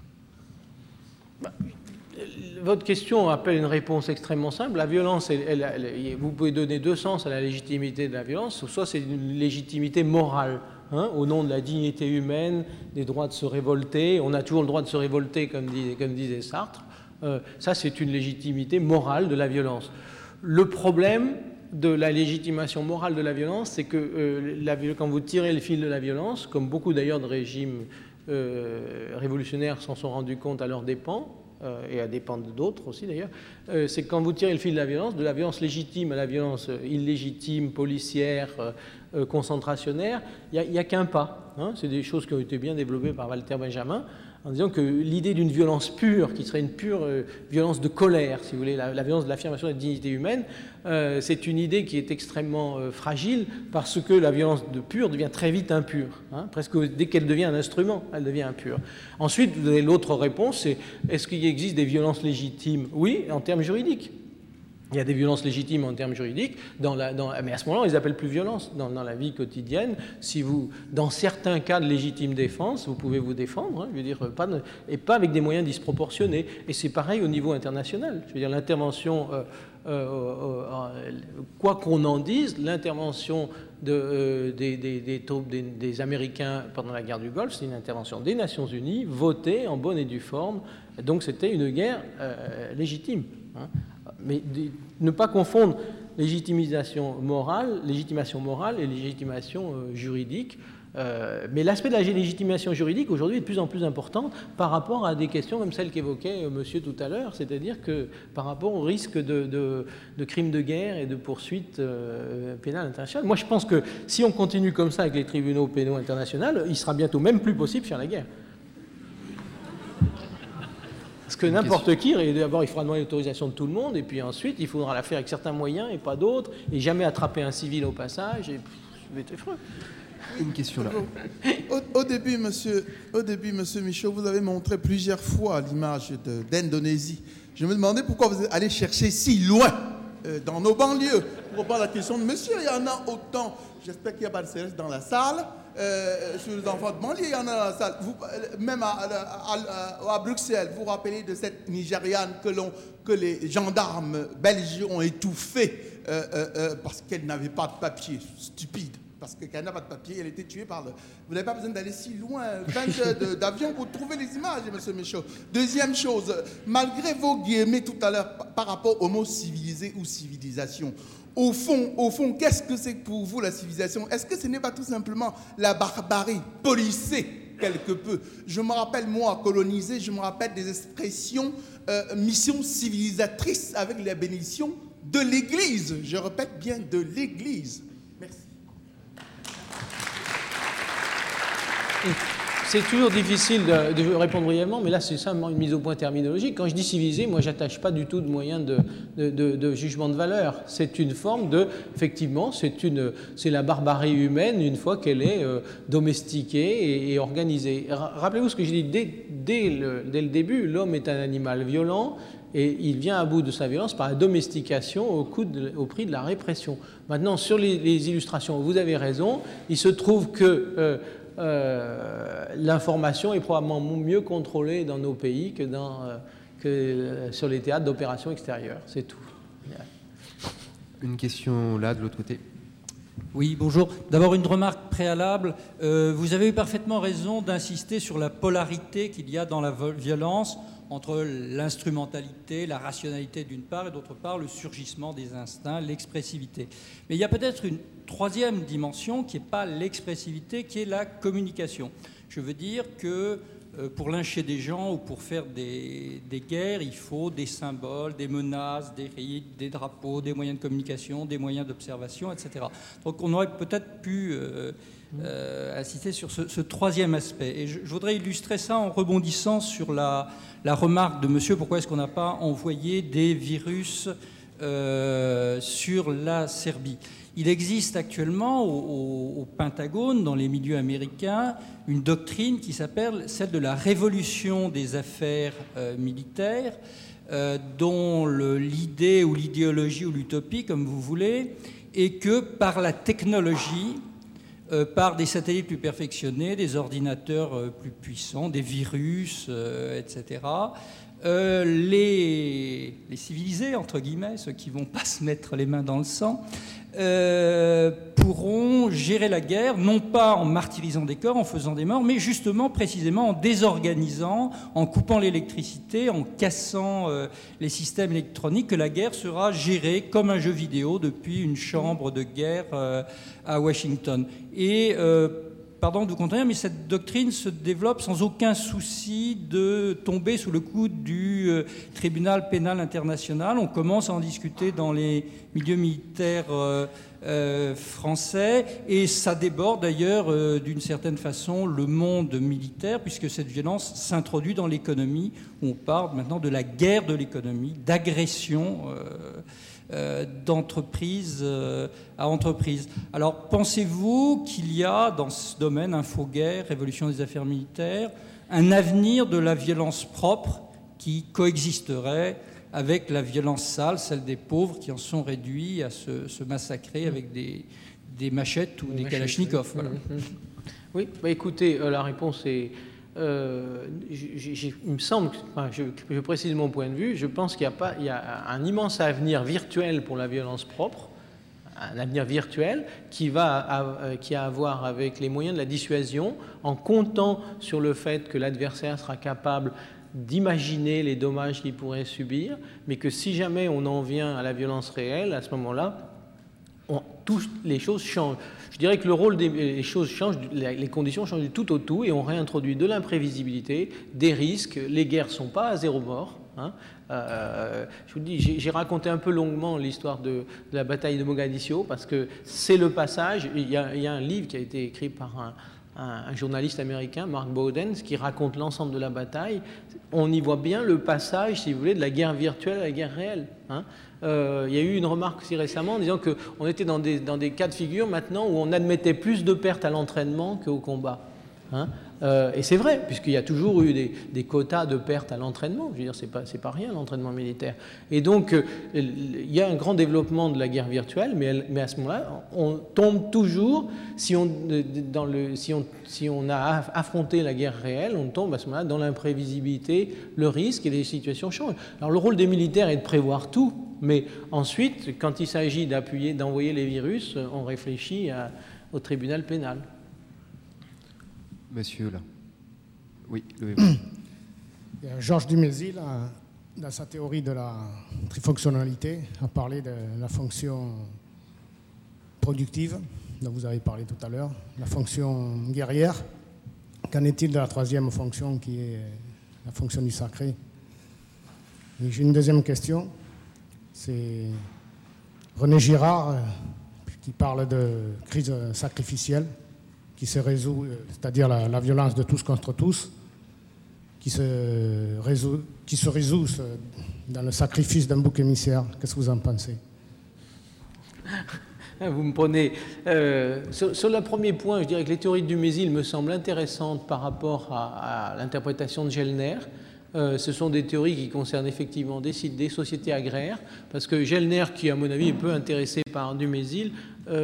Bah. Votre question appelle une réponse extrêmement simple. La violence, elle, elle, elle, vous pouvez donner deux sens à la légitimité de la violence. Soit c'est une légitimité morale, hein, au nom de la dignité humaine, des droits de se révolter. On a toujours le droit de se révolter, comme, dit, comme disait Sartre. Euh, ça, c'est une légitimité morale de la violence. Le problème de la légitimation morale de la violence, c'est que euh, la, quand vous tirez le fil de la violence, comme beaucoup d'ailleurs de régimes euh, révolutionnaires s'en sont rendus compte à leurs dépens, et à dépendre d'autres aussi d'ailleurs, euh, c'est quand vous tirez le fil de la violence, de la violence légitime à la violence illégitime, policière, euh, concentrationnaire, il n'y a, a qu'un pas. Hein. C'est des choses qui ont été bien développées par Walter Benjamin, en disant que l'idée d'une violence pure, qui serait une pure euh, violence de colère, si vous voulez, la, la violence de l'affirmation de la dignité humaine, euh, c'est une idée qui est extrêmement euh, fragile, parce que la violence de pure devient très vite impure. Hein. Presque dès qu'elle devient un instrument, elle devient impure. Ensuite, vous avez l'autre réponse, c'est est-ce qu'il existe des violences légitimes? Oui, en termes juridiques. Il y a des violences légitimes en termes juridiques, dans la, dans, mais à ce moment-là, on les appelle plus violences. Dans, dans la vie quotidienne, si vous, dans certains cas de légitime défense, vous pouvez vous défendre, hein, je veux dire, pas de, et pas avec des moyens disproportionnés. Et c'est pareil au niveau international. Je veux dire, l'intervention, euh, euh, euh, quoi qu'on en dise, l'intervention de, euh, des, des, des troupes des, des Américains pendant la guerre du Golfe, c'est une intervention des Nations Unies, votée en bonne et due forme. Donc c'était une guerre euh, légitime. Hein. Mais ne pas confondre légitimisation morale, légitimation morale et légitimation euh, juridique. Euh, mais l'aspect de la légitimation juridique aujourd'hui est de plus en plus important par rapport à des questions comme celle qu'évoquait euh, monsieur tout à l'heure, c'est-à-dire que par rapport au risque de, de, de crimes de guerre et de poursuites euh, pénales internationales. Moi je pense que si on continue comme ça avec les tribunaux pénaux internationaux, il sera bientôt même plus possible de faire la guerre. Parce que n'importe qui, d'abord il faudra demander l'autorisation de tout le monde, et puis ensuite il faudra la faire avec certains moyens et pas d'autres, et jamais attraper un civil au passage, et c'est effreux. Une question là. Au, au début, monsieur, au début, monsieur Michaud, vous avez montré plusieurs fois l'image d'Indonésie. Je me demandais pourquoi vous allez chercher si loin euh, dans nos banlieues. Pour répondre à la question de monsieur, il y en a autant. J'espère qu'il n'y a pas de C R S dans la salle. euh, sur les enfants de banlieue, il y en a dans la salle. Vous, même à, à, à, à Bruxelles, vous vous rappelez de cette Nigériane que, l'on, que les gendarmes belges ont étouffée euh, euh, euh, parce qu'elle n'avait pas de papier, stupide. Parce qu'elle n'a pas de papier, elle a été tuée par le... Vous n'avez pas besoin d'aller si loin, vingt d'avion pour trouver les images, M. Michaud. Deuxième chose, malgré vos guillemets tout à l'heure par rapport au mot civilisé ou civilisation, au fond, au fond, qu'est-ce que c'est pour vous la civilisation? Est-ce que ce n'est pas tout simplement la barbarie policée quelque peu? Je me rappelle, moi, colonisé, je me rappelle des expressions euh, mission civilisatrice avec la bénédiction de l'Église. Je répète bien, de l'Église. Merci. C'est toujours difficile de, de répondre brièvement, mais là c'est simplement une mise au point terminologique. Quand je dis civilisé, moi j'attache pas du tout de moyens de, de, de, de jugement de valeur. C'est une forme de, effectivement, c'est une, c'est la barbarie humaine une fois qu'elle est euh, domestiquée et, et organisée. Rappelez-vous ce que j'ai dit dès, dès, le, dès le début, l'homme est un animal violent et il vient à bout de sa violence par la domestication au, coup de, au prix de la répression. Maintenant, sur les, les illustrations, vous avez raison, il se trouve que euh, Euh, l'information est probablement mieux contrôlée dans nos pays que, dans, euh, que sur les théâtres d'opérations extérieures. C'est tout. Une question là, de l'autre côté. Oui, bonjour. D'abord, une remarque préalable. Euh, vous avez eu parfaitement raison d'insister sur la polarité qu'il y a dans la violence entre l'instrumentalité, la rationalité d'une part, et d'autre part, le surgissement des instincts, l'expressivité. Mais il y a peut-être une troisième dimension qui n'est pas l'expressivité, qui est la communication. Je veux dire que euh, pour lyncher des gens ou pour faire des, des guerres, il faut des symboles, des menaces, des rites, des drapeaux, des moyens de communication, des moyens d'observation, et cetera. Donc on aurait peut-être pu euh, euh, insister sur ce, ce troisième aspect. Et je, je voudrais illustrer ça en rebondissant sur la, la remarque de monsieur, pourquoi est-ce qu'on n'a pas envoyé des virus euh, sur la Serbie. Il existe actuellement au, au, au Pentagone, dans les milieux américains, une doctrine qui s'appelle celle de la révolution des affaires euh, militaires, euh, dont le, l'idée ou l'idéologie ou l'utopie, comme vous voulez, est que par la technologie, euh, par des satellites plus perfectionnés, des ordinateurs euh, plus puissants, des virus, euh, et cetera, euh, les, les civilisés, entre guillemets, ceux qui ne vont pas se mettre les mains dans le sang, Euh, pourront gérer la guerre, non pas en martyrisant des corps, en faisant des morts, mais justement, précisément, en désorganisant, en coupant l'électricité, en cassant euh, les systèmes électroniques, que la guerre sera gérée comme un jeu vidéo depuis une chambre de guerre euh, à Washington. Et euh, pardon de vous contredire, mais cette doctrine se développe sans aucun souci de tomber sous le coup du euh, tribunal pénal international. On commence à en discuter dans les milieux militaires euh, euh, français, et ça déborde d'ailleurs euh, d'une certaine façon le monde militaire, puisque cette violence s'introduit dans l'économie, où on parle maintenant de la guerre de l'économie, d'agression euh, Euh, d'entreprise euh, à entreprise. Alors, pensez-vous qu'il y a dans ce domaine, info-guerre, révolution des affaires militaires, un avenir de la violence propre qui coexisterait avec la violence sale, celle des pauvres qui en sont réduits à se, se massacrer avec des, des machettes ou des, des kalachnikovs, voilà. Oui, bah écoutez, euh, la réponse est... Euh, j'ai, j'ai, il me semble, enfin, je, je précise mon point de vue, je pense qu'il y a, pas, il y a un immense avenir virtuel pour la violence propre, un avenir virtuel qui, va à, qui a à voir avec les moyens de la dissuasion, en comptant sur le fait que l'adversaire sera capable d'imaginer les dommages qu'il pourrait subir, mais que si jamais on en vient à la violence réelle, à ce moment-là, on, tout, les choses changent. Je dirais que le rôle des les choses changent, les conditions changent du tout au tout, et on réintroduit de l'imprévisibilité, des risques. Les guerres ne sont pas à zéro mort. Hein. Euh, je vous dis, j'ai, j'ai raconté un peu longuement l'histoire de, de la bataille de Mogadiscio, parce que c'est le passage. Il y a, il y a un livre qui a été écrit par un, un, un journaliste américain, Mark Bowden, qui raconte l'ensemble de la bataille. On y voit bien le passage, si vous voulez, de la guerre virtuelle à la guerre réelle. Hein. Euh, il y a eu une remarque aussi récemment en disant qu'on était dans des, dans des cas de figure maintenant où on admettait plus de pertes à l'entraînement qu'au combat. Hein. Euh, et c'est vrai, puisqu'il y a toujours eu des, des quotas de pertes à l'entraînement. Je veux dire, c'est pas, c'est pas rien l'entraînement militaire. Et donc, euh, il y a un grand développement de la guerre virtuelle, mais, elle, mais à ce moment-là, on tombe toujours, si on, dans le, si, on, si on a affronté la guerre réelle, on tombe à ce moment-là dans l'imprévisibilité, le risque et les situations changent. Alors, le rôle des militaires est de prévoir tout, mais ensuite, quand il s'agit d'appuyer, d'envoyer les virus, on réfléchit à, au tribunal pénal. Monsieur, là. Oui, le... Georges Dumézil, dans sa théorie de la trifonctionnalité, a parlé de la fonction productive, dont vous avez parlé tout à l'heure, la fonction guerrière. Qu'en est-il de la troisième fonction, qui est la fonction du sacré? Et j'ai une deuxième question. C'est René Girard, qui parle de crise sacrificielle, qui se résout, c'est-à-dire la, la violence de tous contre tous, qui se résout, qui se résout dans le sacrifice d'un bouc émissaire. Qu'est-ce que vous en pensez? Vous me prenez... Euh, sur, sur le premier point, je dirais que les théories de Dumézil me semblent intéressantes par rapport à, à l'interprétation de Gellner. Euh, ce sont des théories qui concernent effectivement des, des sociétés agraires, parce que Gellner, qui à mon avis est peu intéressé par Dumézil,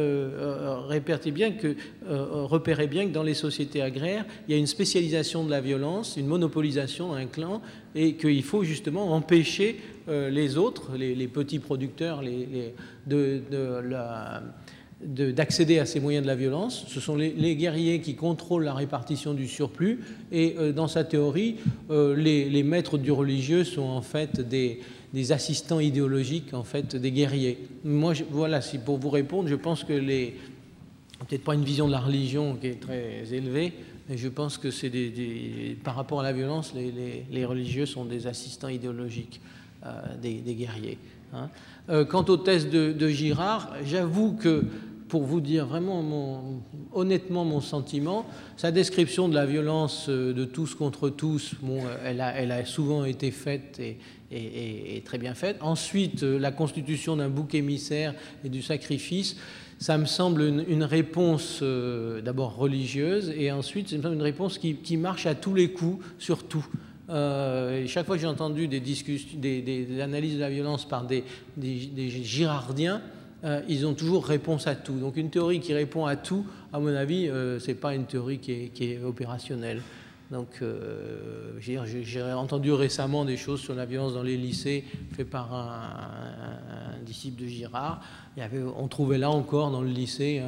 euh, euh, bien que, euh, repérait bien que dans les sociétés agraires, il y a une spécialisation de la violence, une monopolisation d'un clan, et qu'il faut justement empêcher euh, les autres, les, les petits producteurs, les, les, de, de la... d'accéder à ces moyens de la violence. Ce sont les, les guerriers qui contrôlent la répartition du surplus, et euh, dans sa théorie, euh, les, les maîtres du religieux sont en fait des, des assistants idéologiques en fait des guerriers. Moi, je, voilà, si pour vous répondre, je pense que les, peut-être pas une vision de la religion qui est très élevée, mais je pense que c'est des, des, par rapport à la violence, les, les, les religieux sont des assistants idéologiques euh, des, des guerriers. Hein. Euh, quant au test de, de Girard, j'avoue que, pour vous dire vraiment mon, honnêtement mon sentiment, sa description de la violence de tous contre tous, bon, elle, a, elle a souvent été faite et, et, et, et très bien faite. Ensuite, la constitution d'un bouc émissaire et du sacrifice, ça me semble une, une réponse euh, d'abord religieuse, et ensuite, ça me semble une réponse qui, qui marche à tous les coups, sur tout. Euh, chaque fois que j'ai entendu des, discussions, des, des, des analyses de la violence par des, des, des girardiens, euh, ils ont toujours réponse à tout. Donc une théorie qui répond à tout, à mon avis, euh, c'est pas une théorie qui est, qui est opérationnelle. Donc euh, j'ai, j'ai entendu récemment des choses sur la violence dans les lycées fait par un, un, un disciple de Girard. Il y avait, on trouvait là encore dans le lycée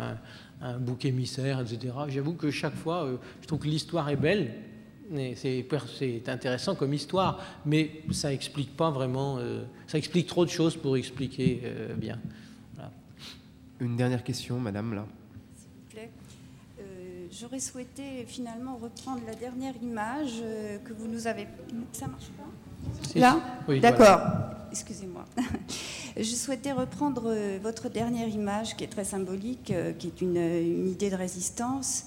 un, un, un bouc émissaire, et cetera. J'avoue que chaque fois, euh, je trouve que l'histoire est belle. C'est, c'est intéressant comme histoire, mais ça explique pas vraiment. Euh, ça explique trop de choses pour expliquer euh, bien. Voilà. Une dernière question, madame, là. S'il vous plaît. Euh, j'aurais souhaité finalement reprendre la dernière image euh, que vous nous avez. Ça marche pas? Si, Là oui, d'accord. Voilà. Excusez-moi. Je souhaitais reprendre euh, votre dernière image qui est très symbolique, euh, qui est une, une idée de résistance.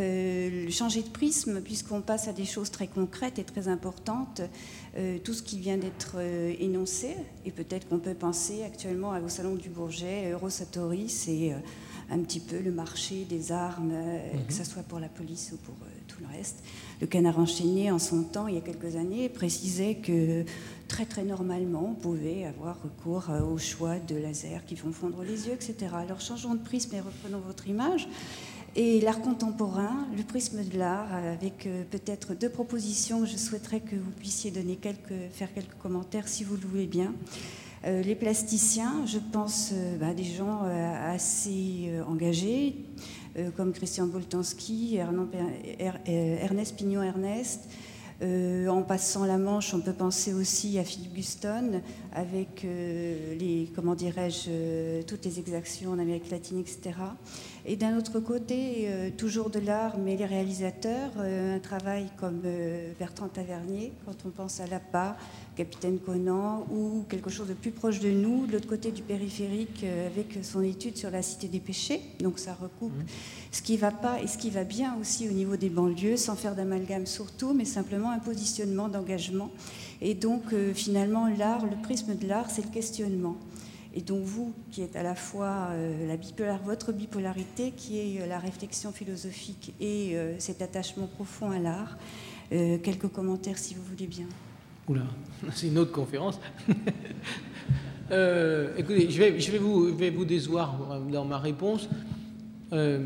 Euh, changer de prisme, puisqu'on passe à des choses très concrètes et très importantes, euh, tout ce qui vient d'être euh, énoncé, et peut-être qu'on peut penser actuellement au Salon du Bourget, Eurosatory, c'est euh, un petit peu le marché des armes, euh, mm-hmm. que ce soit pour la police ou pour euh, tout le reste. Le Canard enchaîné, en son temps, il y a quelques années, précisait que très très normalement, on pouvait avoir recours au choix de lasers qui font fondre les yeux, et cetera. Alors changeons de prisme et reprenons votre image. Et l'art contemporain, le prisme de l'art, avec euh, peut-être deux propositions, je souhaiterais que vous puissiez donner quelques, faire quelques commentaires si vous le voulez bien. Euh, les plasticiens, je pense euh, bah, des gens euh, assez euh, engagés, euh, comme Christian Boltanski, Hernan, er, Ernest Pignon-Ernest. Euh, en passant la Manche, on peut penser aussi à Philippe Guston, avec euh, les, comment dirais-je, euh, toutes les exactions en Amérique latine, et cetera. Et d'un autre côté, euh, toujours de l'art, mais les réalisateurs, euh, un travail comme euh, Bertrand Tavernier, quand on pense à Lapa, Capitaine Conan, ou quelque chose de plus proche de nous, de l'autre côté du périphérique, euh, avec son étude sur la Cité des péchés. Donc ça recoupe mmh. ce qui ne va pas et ce qui va bien aussi au niveau des banlieues, sans faire d'amalgame sur tout, mais simplement un positionnement d'engagement. Et donc, euh, finalement, l'art, le prisme de l'art, c'est le questionnement. Et donc vous, qui êtes à la fois euh, la bipolar, votre bipolarité, qui est euh, la réflexion philosophique et euh, cet attachement profond à l'art, euh, quelques commentaires si vous voulez bien. Oula, c'est une autre conférence. euh, écoutez, je vais, je vais, vous, je vais vous décevoir dans ma réponse. Euh,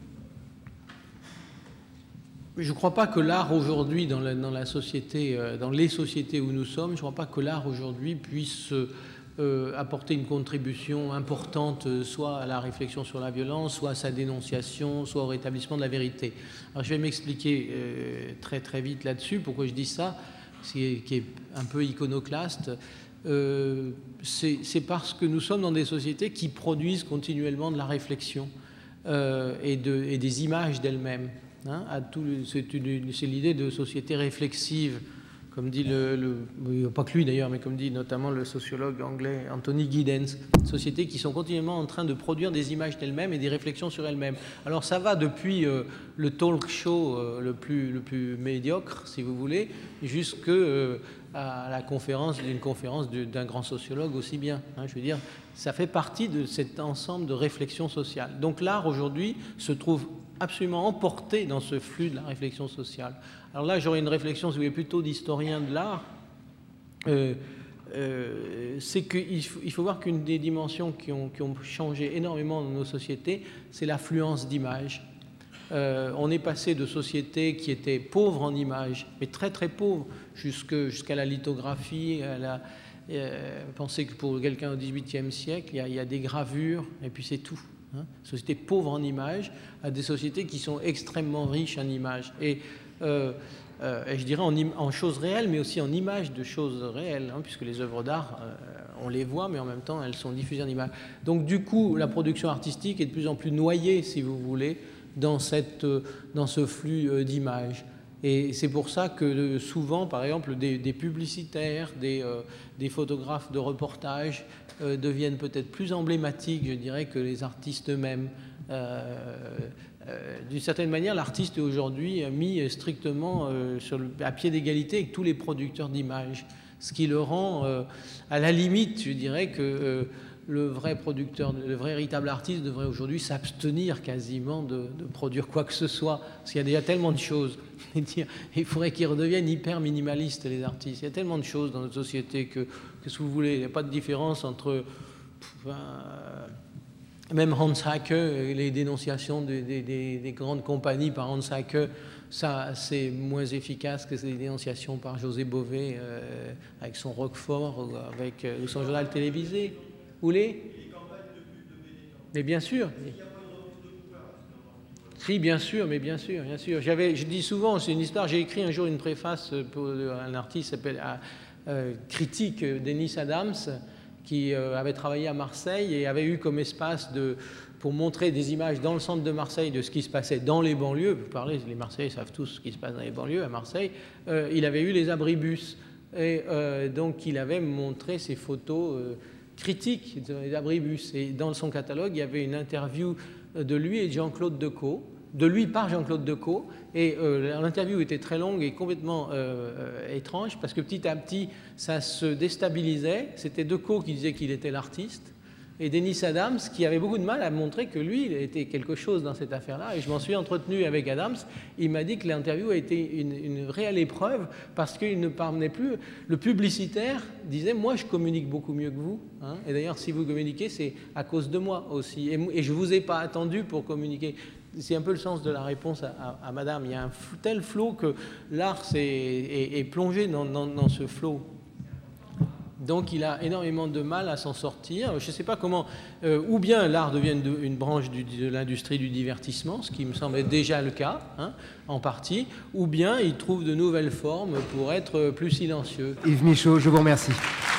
je ne crois pas que l'art aujourd'hui, dans la, dans la société, euh, dans les sociétés où nous sommes, je ne crois pas que l'art aujourd'hui puisse euh, apporter une contribution importante, euh, soit à la réflexion sur la violence, soit à sa dénonciation, soit au rétablissement de la vérité. Alors je vais m'expliquer euh, très très vite là-dessus, pourquoi je dis ça, qui est, qui est un peu iconoclaste. Euh, c'est, c'est parce que nous sommes dans des sociétés qui produisent continuellement de la réflexion euh, et, de, et des images d'elles-mêmes. Hein, à tout, c'est, une, c'est l'idée de société réflexive, comme dit le, le pas que lui d'ailleurs, mais comme dit notamment le sociologue anglais Anthony Giddens, sociétés qui sont continuellement en train de produire des images d'elles-mêmes et des réflexions sur elles-mêmes. Alors ça va depuis euh, le talk show euh, le plus le plus médiocre, si vous voulez, jusque euh, à la conférence d'une conférence d'un grand sociologue aussi bien. Hein, je veux dire, ça fait partie de cet ensemble de réflexions sociales. Donc l'art aujourd'hui se trouve absolument emporté dans ce flux de la réflexion sociale. Alors là, j'aurais une réflexion, si vous voulez, plutôt d'historien de l'art. Euh, euh, c'est qu'il faut, il faut voir qu'une des dimensions qui ont, qui ont changé énormément dans nos sociétés, c'est l'affluence d'images. Euh, on est passé de sociétés qui étaient pauvres en images, mais très très pauvres, jusque, jusqu'à la lithographie, à la... Euh, pensez que pour quelqu'un au dix-huitième siècle, il y a, il y a des gravures, et puis c'est tout. Hein, sociétés pauvres en images à des sociétés qui sont extrêmement riches en images. Et, euh, euh, et je dirais en, en choses réelles, mais aussi en images de choses réelles, hein, puisque les œuvres d'art, euh, on les voit, mais en même temps, elles sont diffusées en images. Donc du coup, la production artistique est de plus en plus noyée, si vous voulez, dans, cette, dans ce flux euh, d'images. Et c'est pour ça que souvent, par exemple, des, des publicitaires, des, euh, des photographes de reportage euh, deviennent peut-être plus emblématiques, je dirais, que les artistes eux-mêmes. Euh, euh, d'une certaine manière, l'artiste est aujourd'hui mis strictement euh, sur le, à pied d'égalité avec tous les producteurs d'images, ce qui le rend, euh, à la limite, je dirais que euh, le vrai producteur, le vrai véritable artiste devrait aujourd'hui s'abstenir quasiment de, de produire quoi que ce soit, parce qu'il y a déjà tellement de choses. Il faudrait qu'ils redeviennent hyper minimalistes, les artistes. Il y a tellement de choses dans notre société que, que si vous voulez, il n'y a pas de différence entre... Enfin, même Hans Haacke, les dénonciations des, des, des, des grandes compagnies par Hans Haacke, ça, c'est moins efficace que les dénonciations par José Bové euh, avec son Roquefort ou avec euh, son journal télévisé. Vous voulez ? Mais bien sûr. Si, bien sûr, mais bien sûr, bien sûr. J'avais, je dis souvent, c'est une histoire, j'ai écrit un jour une préface pour un artiste qui s'appelle euh, critique Denis Adams, qui euh, avait travaillé à Marseille et avait eu comme espace de, pour montrer des images dans le centre de Marseille de ce qui se passait dans les banlieues. Vous parlez, les Marseillais savent tous ce qui se passe dans les banlieues à Marseille. Euh, il avait eu les abribus et euh, donc il avait montré ces photos euh, critiques des abribus. Et dans son catalogue, il y avait une interview de lui et de Jean-Claude Decaux, de lui par Jean-Claude Decaux, et euh, l'interview était très longue et complètement euh, étrange, parce que petit à petit, ça se déstabilisait. C'était Decaux qui disait qu'il était l'artiste, et Denis Adams qui avait beaucoup de mal à montrer que lui, il était quelque chose dans cette affaire-là. Et je m'en suis entretenu avec Adams. Il m'a dit que l'interview a été une, une réelle épreuve, parce qu'il ne parvenait plus. Le publicitaire disait « Moi, je communique beaucoup mieux que vous. Hein, et d'ailleurs, si vous communiquez, c'est à cause de moi aussi. Et, et je ne vous ai pas attendu pour communiquer. » C'est un peu le sens de la réponse à, à, à madame. Il y a un tel flot que l'art est, est, est plongé dans, dans, dans ce flot. Donc il a énormément de mal à s'en sortir. Je ne sais pas comment... Euh, ou bien l'art devient de, une branche du, de l'industrie du divertissement, ce qui me semble être déjà le cas, hein, en partie, ou bien il trouve de nouvelles formes pour être plus silencieux. Yves Michaud, je vous remercie.